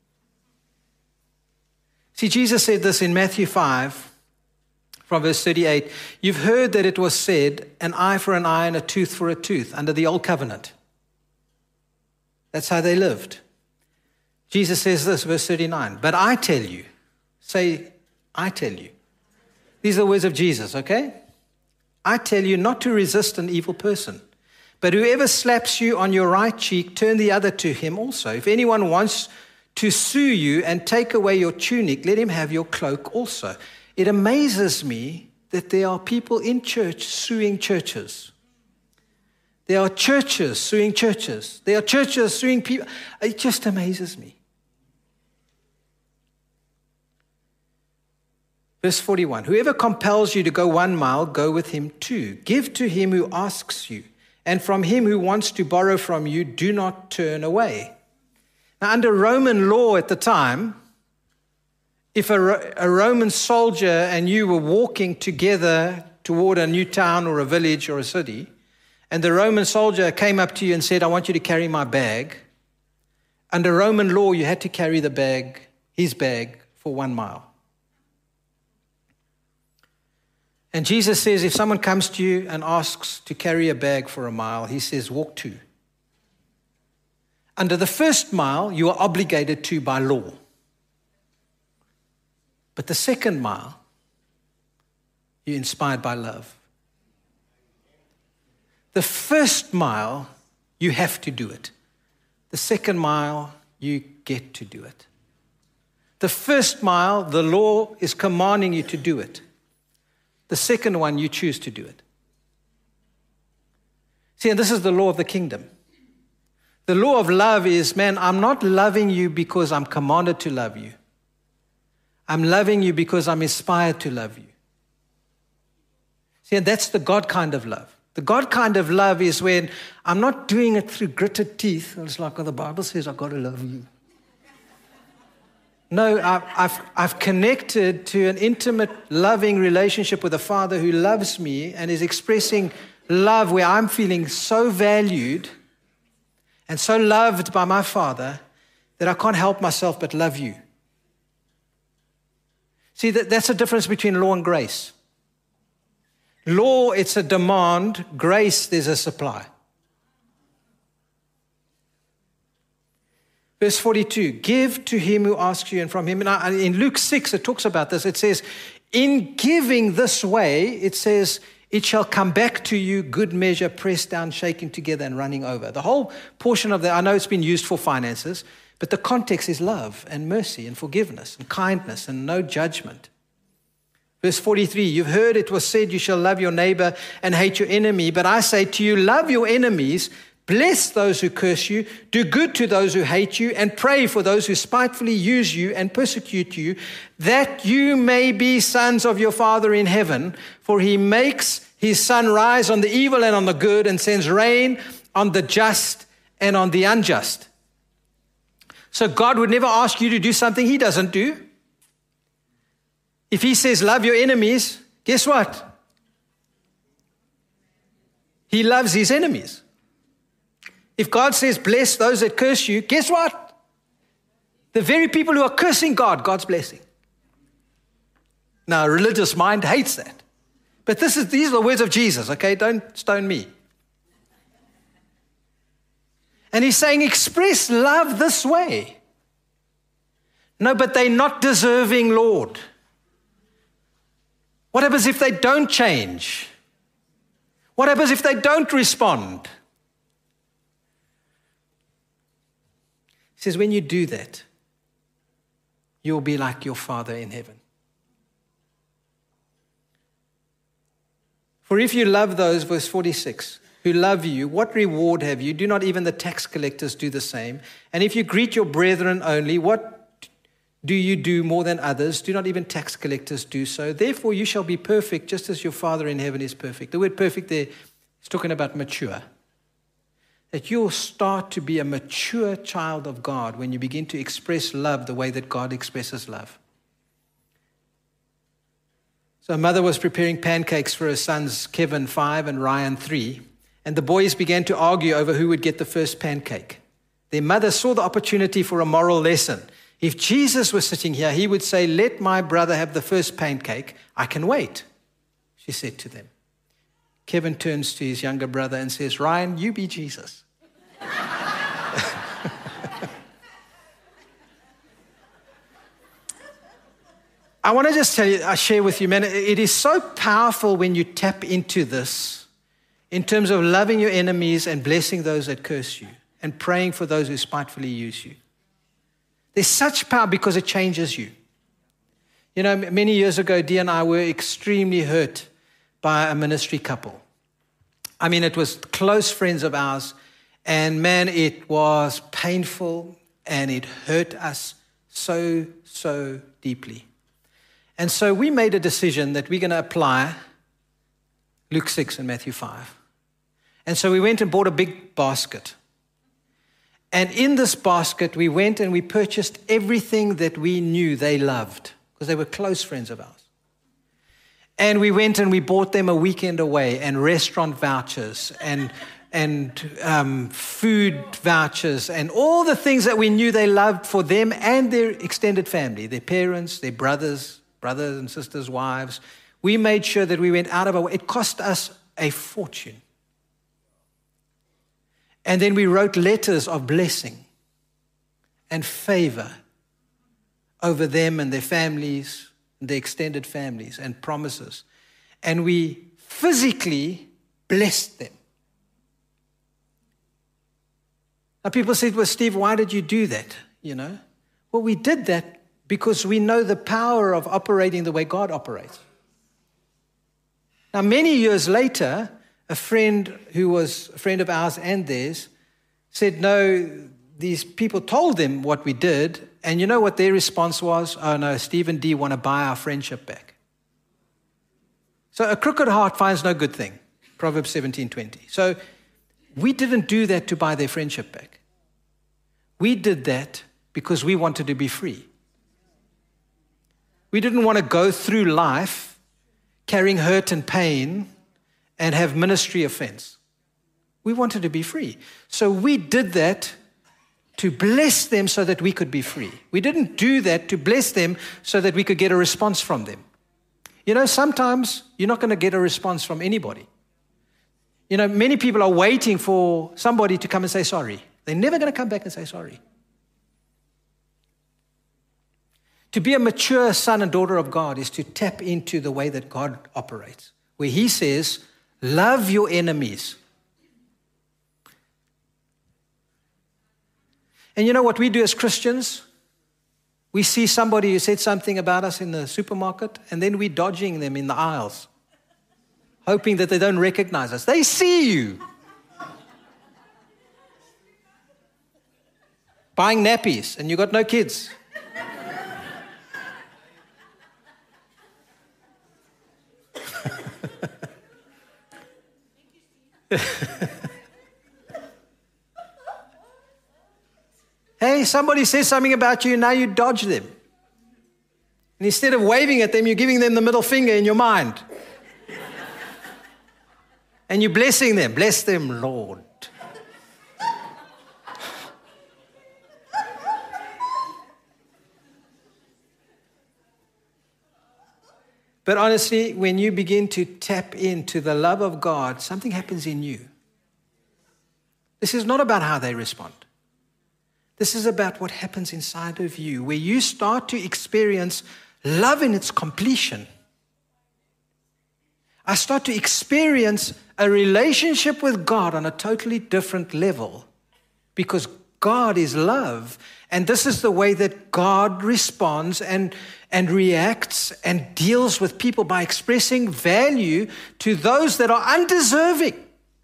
See, Jesus said this in Matthew 5, from verse 38. You've heard that it was said, an eye for an eye and a tooth for a tooth, under the old covenant. That's how they lived. Jesus says this, verse 39. But I tell you, say, I tell you. These are the words of Jesus, okay? I tell you not to resist an evil person. But whoever slaps you on your right cheek, turn the other to him also. If anyone wants to sue you and take away your tunic, let him have your cloak also. It amazes me that there are people in church suing churches. There are churches suing churches. There are churches suing people. It just amazes me. Verse 41, whoever compels you to go 1 mile, go with him 2. Give to him who asks you, and from him who wants to borrow from you, do not turn away. Now, under Roman law at the time, if a Roman soldier and you were walking together toward a new town or a village or a city, and the Roman soldier came up to you and said, I want you to carry my bag, under Roman law, you had to carry the bag, his bag, for 1 mile. And Jesus says, if someone comes to you and asks to carry a bag for 1 mile, he says, walk 2. Under the first mile, you are obligated to by law. But the second mile, you're inspired by love. The first mile, you have to do it. The second mile, you get to do it. The first mile, the law is commanding you to do it. The second one, you choose to do it. See, and this is the law of the kingdom. The law of love is, man, I'm not loving you because I'm commanded to love you. I'm loving you because I'm inspired to love you. See, and that's the God kind of love. The God kind of love is when I'm not doing it through gritted teeth. It's like, oh, the Bible says I've got to love you. No, I've connected to an intimate, loving relationship with a Father who loves me and is expressing love where I'm feeling so valued and so loved by my Father that I can't help myself but love you. See, that's the difference between law and grace. Law, it's a demand. Grace, there's a supply. Verse 42, give to him who asks you and from him. And in Luke 6, it talks about this. It says, in giving this way, it says, it shall come back to you, good measure, pressed down, shaken together, and running over. The whole portion of that, I know it's been used for finances, but the context is love and mercy and forgiveness and kindness and no judgment. Verse 43, you've heard it was said, you shall love your neighbor and hate your enemy. But I say to you, love your enemies, bless those who curse you, do good to those who hate you, and pray for those who spitefully use you and persecute you, that you may be sons of your Father in heaven. For he makes his sun rise on the evil and on the good, and sends rain on the just and on the unjust. So God would never ask you to do something he doesn't do. If he says, love your enemies, guess what? He loves his enemies. If God says, bless those that curse you, guess what? The very people who are cursing God, God's blessing. Now, a religious mind hates that. But these are the words of Jesus, okay? Don't stone me. And he's saying, express love this way. No, but they're not deserving, Lord. What happens if they don't change? What happens if they don't respond? He says, when you do that, you'll be like your Father in heaven. For if you love those, verse 46, who love you, what reward have you? Do not even the tax collectors do the same? And if you greet your brethren only, what do you do more than others? Do not even tax collectors do so? Therefore you shall be perfect, just as your Father in heaven is perfect. The word perfect there is talking about mature. That you'll start to be a mature child of God when you begin to express love the way that God expresses love. So a mother was preparing pancakes for her sons, Kevin 5 and Ryan 3, and the boys began to argue over who would get the first pancake. Their mother saw the opportunity for a moral lesson. If Jesus was sitting here, he would say, let my brother have the first pancake. I can wait, she said to them. Kevin turns to his younger brother and says, Ryan, you be Jesus. I want to just tell you, I share with you, man, it is so powerful when you tap into this in terms of loving your enemies and blessing those that curse you and praying for those who spitefully use you. There's such power because it changes you. You know, many years ago, Dee and I were extremely hurt by a ministry couple. I mean, it was close friends of ours. And man, it was painful and it hurt us so, so deeply. And so we made a decision that we're going to apply Luke 6 and Matthew 5. And so we went and bought a big basket. And in this basket, we went and we purchased everything that we knew they loved, because they were close friends of ours. And we went and we bought them a weekend away and restaurant vouchers and food vouchers and all the things that we knew they loved for them and their extended family, their parents, their brothers and sisters, wives. We made sure that we went out of our way. It cost us a fortune. And then we wrote letters of blessing and favor over them and their families, and their extended families, and promises. And we physically blessed them. Now people said, well, Steve, why did you do that? Well, we did that because we know the power of operating the way God operates. Now, many years later, a friend who was a friend of ours and theirs said, no, these people told them what we did, and you know what their response was? Oh no, Steve and Dee want to buy our friendship back. So a crooked heart finds no good thing, Proverbs 17:20. So we didn't do that to buy their friendship back. We did that because we wanted to be free. We didn't want to go through life carrying hurt and pain and have ministry offense. We wanted to be free. So we did that to bless them so that we could be free. We didn't do that to bless them so that we could get a response from them. Sometimes you're not going to get a response from anybody. Many people are waiting for somebody to come and say sorry. They're never going to come back and say sorry. To be a mature son and daughter of God is to tap into the way that God operates, where He says, love your enemies. And you know what we do as Christians? We see somebody who said something about us in the supermarket, and then we're dodging them in the aisles, hoping that they don't recognize us. They see you. Buying nappies, and you got no kids. Hey, somebody says something about you, now you dodge them. And instead of waving at them, you're giving them the middle finger in your mind. And you're blessing them. Bless them, Lord. But honestly, when you begin to tap into the love of God, something happens in you. This is not about how they respond. This is about what happens inside of you, where you start to experience love in its completion. I start to experience a relationship with God on a totally different level, because God is love. And this is the way that God responds and reacts and deals with people, by expressing value to those that are undeserving.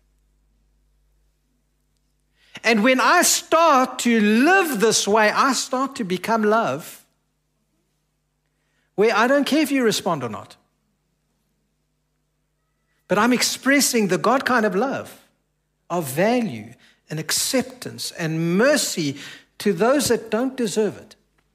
And when I start to live this way, I start to become love, where I don't care if you respond or not. But I'm expressing the God kind of love, of value and acceptance and mercy to those that don't deserve it.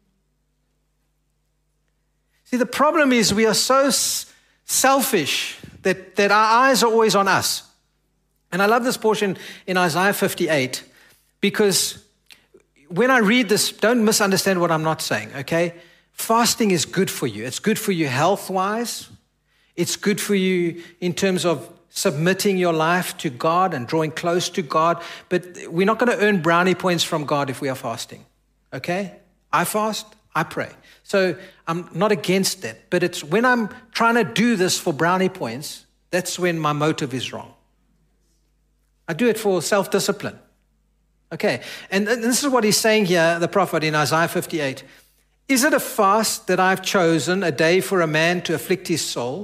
See, the problem is we are so selfish that our eyes are always on us. And I love this portion in Isaiah 58, because when I read this, don't misunderstand what I'm not saying, okay? Fasting is good for you. It's good for you health-wise. It's good for you in terms of submitting your life to God and drawing close to God. But we're not going to earn brownie points from God if we are fasting, okay? I fast, I pray. So I'm not against that. But it's when I'm trying to do this for brownie points, that's when my motive is wrong. I do it for self-discipline. Okay, and this is what he's saying here, the prophet in Isaiah 58. Is it a fast that I've chosen, a day for a man to afflict his soul?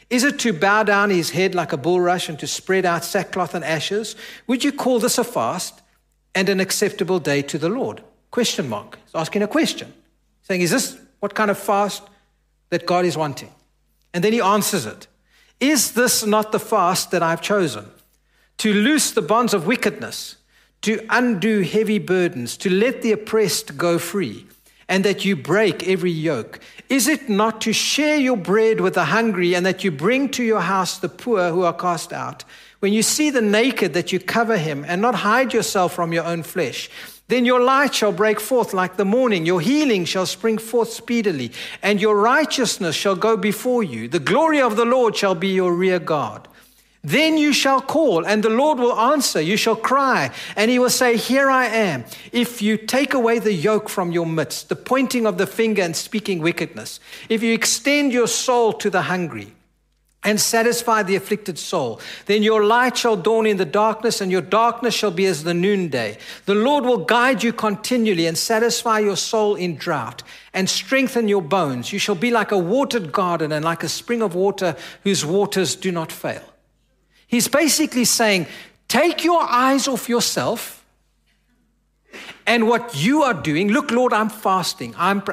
Is it to bow down his head like a bulrush and to spread out sackcloth and ashes? Would you call this a fast and an acceptable day to the Lord? Question mark. He's asking a question. Saying, is this what kind of fast that God is wanting? And then he answers it. Is this not the fast that I've chosen? To loose the bonds of wickedness, to undo heavy burdens, to let the oppressed go free, and that you break every yoke? Is it not to share your bread with the hungry, and that you bring to your house the poor who are cast out? When you see the naked, that you cover him, and not hide yourself from your own flesh? Then your light shall break forth like the morning, your healing shall spring forth speedily, and your righteousness shall go before you. The glory of the Lord shall be your rear guard. Then you shall call, and the Lord will answer. You shall cry, and he will say, here I am. If you take away the yoke from your midst, the pointing of the finger and speaking wickedness, if you extend your soul to the hungry and satisfy the afflicted soul, then your light shall dawn in the darkness, and your darkness shall be as the noonday. The Lord will guide you continually and satisfy your soul in drought and strengthen your bones. You shall be like a watered garden and like a spring of water whose waters do not fail. He's basically saying, take your eyes off yourself and what you are doing. Look, Lord, I'm fasting.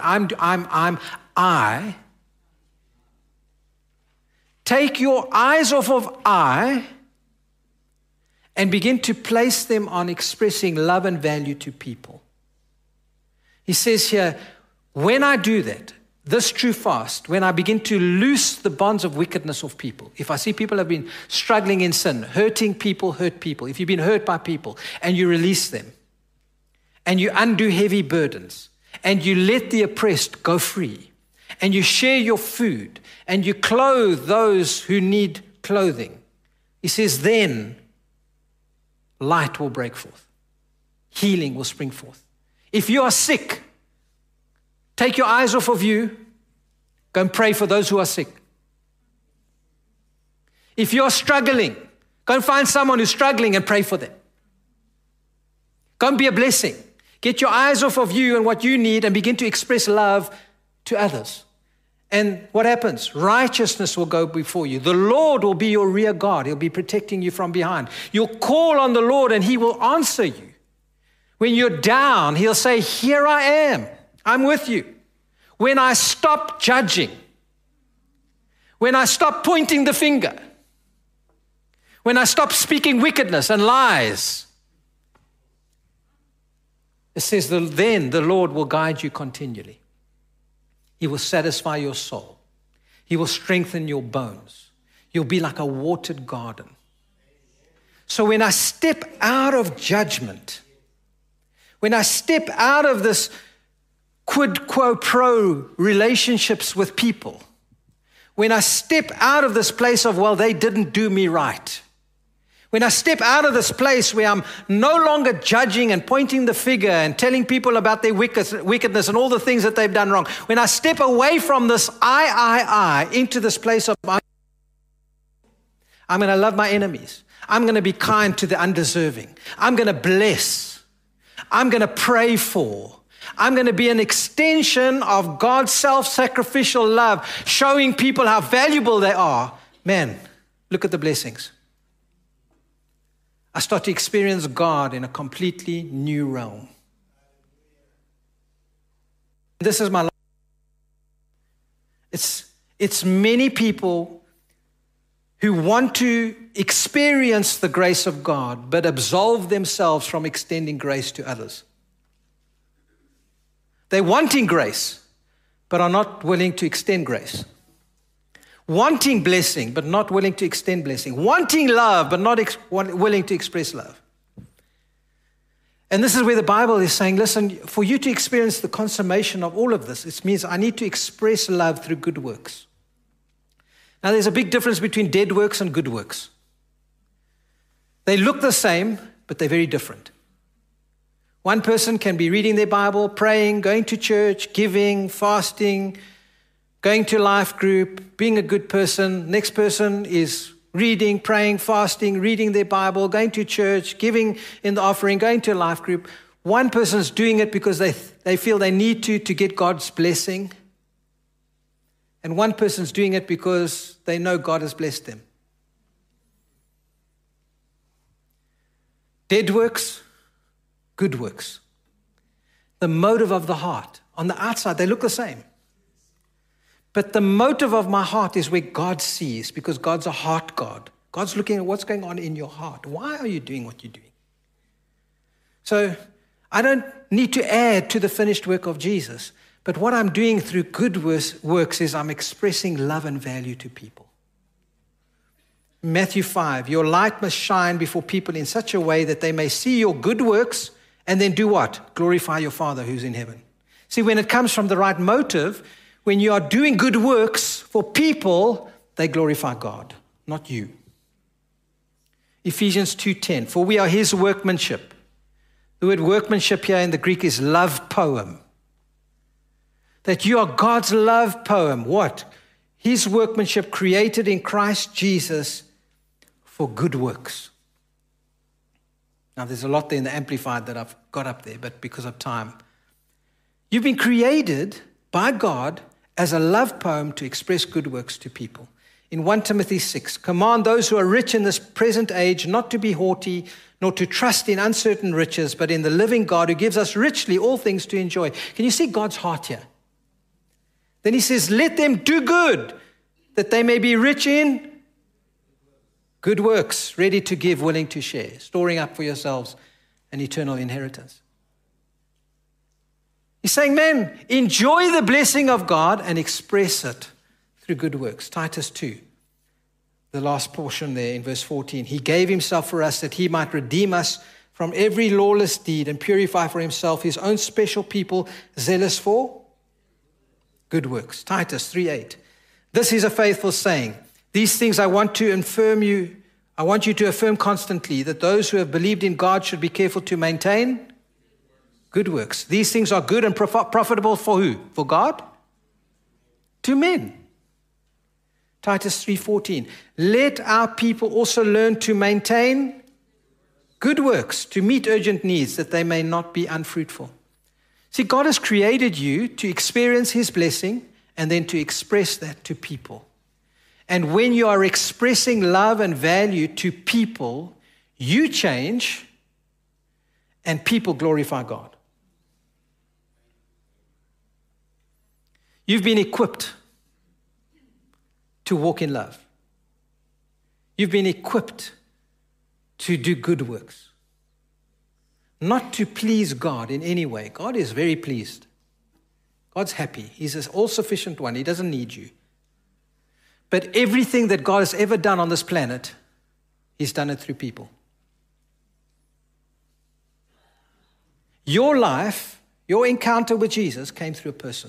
I. Take your eyes off of I and begin to place them on expressing love and value to people. He says here, when I do that, this true fast, when I begin to loose the bonds of wickedness of people, if I see people have been struggling in sin, hurting people, hurt people, if you've been hurt by people and you release them and you undo heavy burdens and you let the oppressed go free and you share your food and you clothe those who need clothing, he says, then light will break forth. Healing will spring forth. If you are sick, take your eyes off of you. Go and pray for those who are sick. If you're struggling, go and find someone who's struggling and pray for them. Go and be a blessing. Get your eyes off of you and what you need and begin to express love to others. And what happens? Righteousness will go before you. The Lord will be your rear guard. He'll be protecting you from behind. You'll call on the Lord and he will answer you. When you're down, he'll say, here I am. I'm with you. When I stop judging, when I stop pointing the finger, when I stop speaking wickedness and lies, it says, then the Lord will guide you continually. He will satisfy your soul. He will strengthen your bones. You'll be like a watered garden. So when I step out of judgment, when I step out of this quid quo pro relationships with people, when I step out of this place of, well, they didn't do me right, when I step out of this place where I'm no longer judging and pointing the finger and telling people about their wickedness and all the things that they've done wrong, when I step away from this I into this place of I'm going to love my enemies, I'm going to be kind to the undeserving, I'm going to bless, I'm going to pray for, I'm going to be an extension of God's self-sacrificial love, showing people how valuable they are. Man, look at the blessings. I start to experience God in a completely new realm. This is my life. It's many people who want to experience the grace of God, but absolve themselves from extending grace to others. They're wanting grace, but are not willing to extend grace. Wanting blessing, but not willing to extend blessing. Wanting love, but not willing to express love. And this is where the Bible is saying, listen, for you to experience the consummation of all of this, it means I need to express love through good works. Now, there's a big difference between dead works and good works. They look the same, but they're very different. One person can be reading their Bible, praying, going to church, giving, fasting, going to life group, being a good person. Next person is reading, praying, fasting, reading their Bible, going to church, giving in the offering, going to a life group. One person's doing it because they feel they need to get God's blessing. and one person's doing it because they know God has blessed them. Dead works, good works. The motive of the heart. On the outside, they look the same. But the motive of my heart is where God sees, because God's a heart God. God's looking at what's going on in your heart. Why are you doing what you're doing? So I don't need to add to the finished work of Jesus. But what I'm doing through good works is I'm expressing love and value to people. Matthew 5, your light must shine before people in such a way that they may see your good works and then do what? Glorify your Father who's in heaven. See, when it comes from the right motive, when you are doing good works for people, they glorify God, not you. Ephesians 2:10, for we are his workmanship. The word workmanship here in the Greek is love poem. That you are God's love poem. What? His workmanship created in Christ Jesus for good works. Now, there's a lot there in the Amplified that I've got up there, but because of time. You've been created by God as a love poem to express good works to people. In 1 Timothy 6, command those who are rich in this present age not to be haughty, nor to trust in uncertain riches, but in the living God who gives us richly all things to enjoy. Can you see God's heart here? Then he says, let them do good, that they may be rich in good works, ready to give, willing to share, storing up for yourselves an eternal inheritance. He's saying, man, enjoy the blessing of God and express it through good works. Titus 2, the last portion there in verse 14. He gave himself for us that he might redeem us from every lawless deed and purify for himself his own special people, zealous for good works. Titus 3:8. This is a faithful saying. These things I want you to affirm constantly, that those who have believed in God should be careful to maintain good works. These things are good and profitable for who? For God? To men. Titus 3:14. Let our people also learn to maintain good works, to meet urgent needs, that they may not be unfruitful. See, God has created you to experience his blessing and then to express that to people. And when you are expressing love and value to people, you change and people glorify God. You've been equipped to walk in love. You've been equipped to do good works. Not to please God in any way. God is very pleased. God's happy. He's an all-sufficient one. He doesn't need you. But everything that God has ever done on this planet, he's done it through people. Your life, your encounter with Jesus came through a person.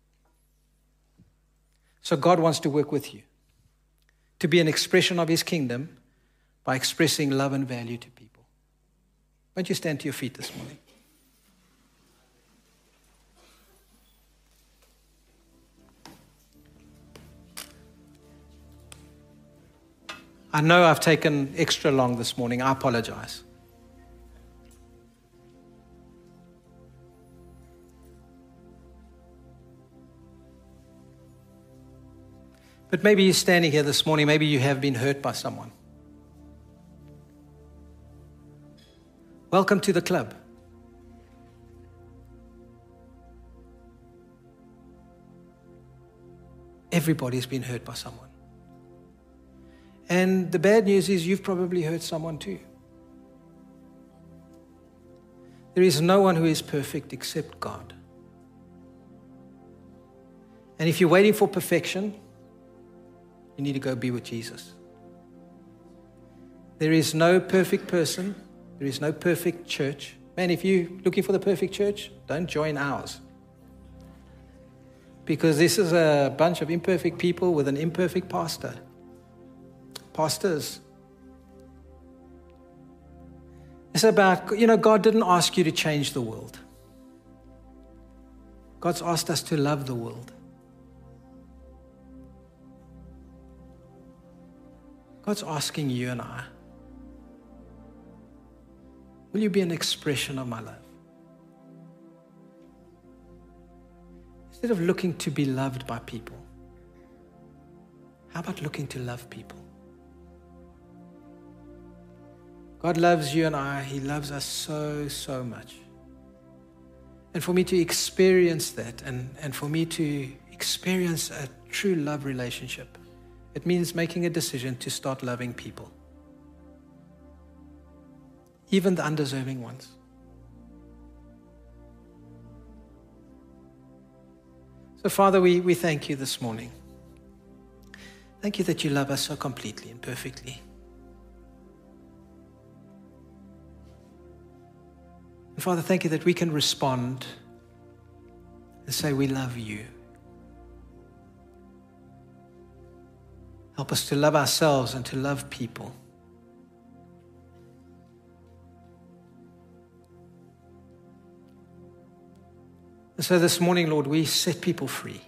So God wants to work with you to be an expression of his kingdom by expressing love and value to people. Won't you stand to your feet this morning? I know I've taken extra long this morning. I apologize. But maybe you're standing here this morning, maybe you have been hurt by someone. Welcome to the club. Everybody's been hurt by someone. And the bad news is you've probably hurt someone too. There is no one who is perfect except God. And if you're waiting for perfection, you need to go be with Jesus. There is no perfect person. There is no perfect church. Man, if you're looking for the perfect church, don't join ours. Because this is a bunch of imperfect people with an imperfect pastor. Pastors. It's about, God didn't ask you to change the world. God's asked us to love the world. God's asking you and I, will you be an expression of my love? Instead of looking to be loved by people, How about looking to love people? God loves you and I. He loves us so, so much. And for me to experience that and for me to experience a true love relationship, it means making a decision to start loving people. Even the undeserving ones. So, Father, we thank you this morning. Thank you that you love us so completely and perfectly. And Father, thank you that we can respond and say, we love you. Help us to love ourselves and to love people. And so this morning, Lord, we set people free.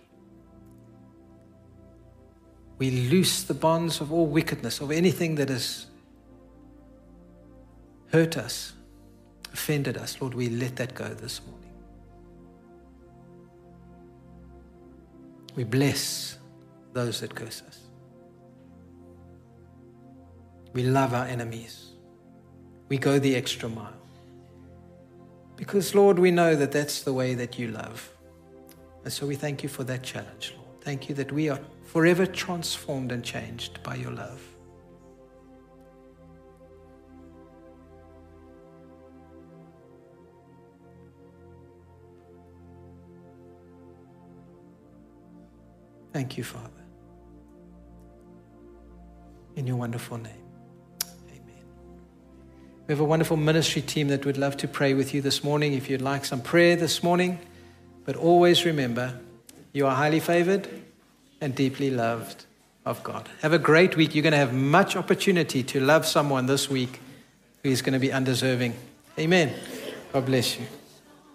We loose the bonds of all wickedness, of anything that has hurt us, offended us. Lord, we let that go this morning. We bless those that curse us. We love our enemies. We go the extra mile. Because, Lord, we know that that's the way that you love. And so we thank you for that challenge, Lord. Thank you that we are forever transformed and changed by your love. Thank you, Father. In your wonderful name. We have a wonderful ministry team that would love to pray with you this morning if you'd like some prayer this morning. But always remember, you are highly favored and deeply loved of God. Have a great week. You're going to have much opportunity to love someone this week who is going to be undeserving. Amen. God bless you.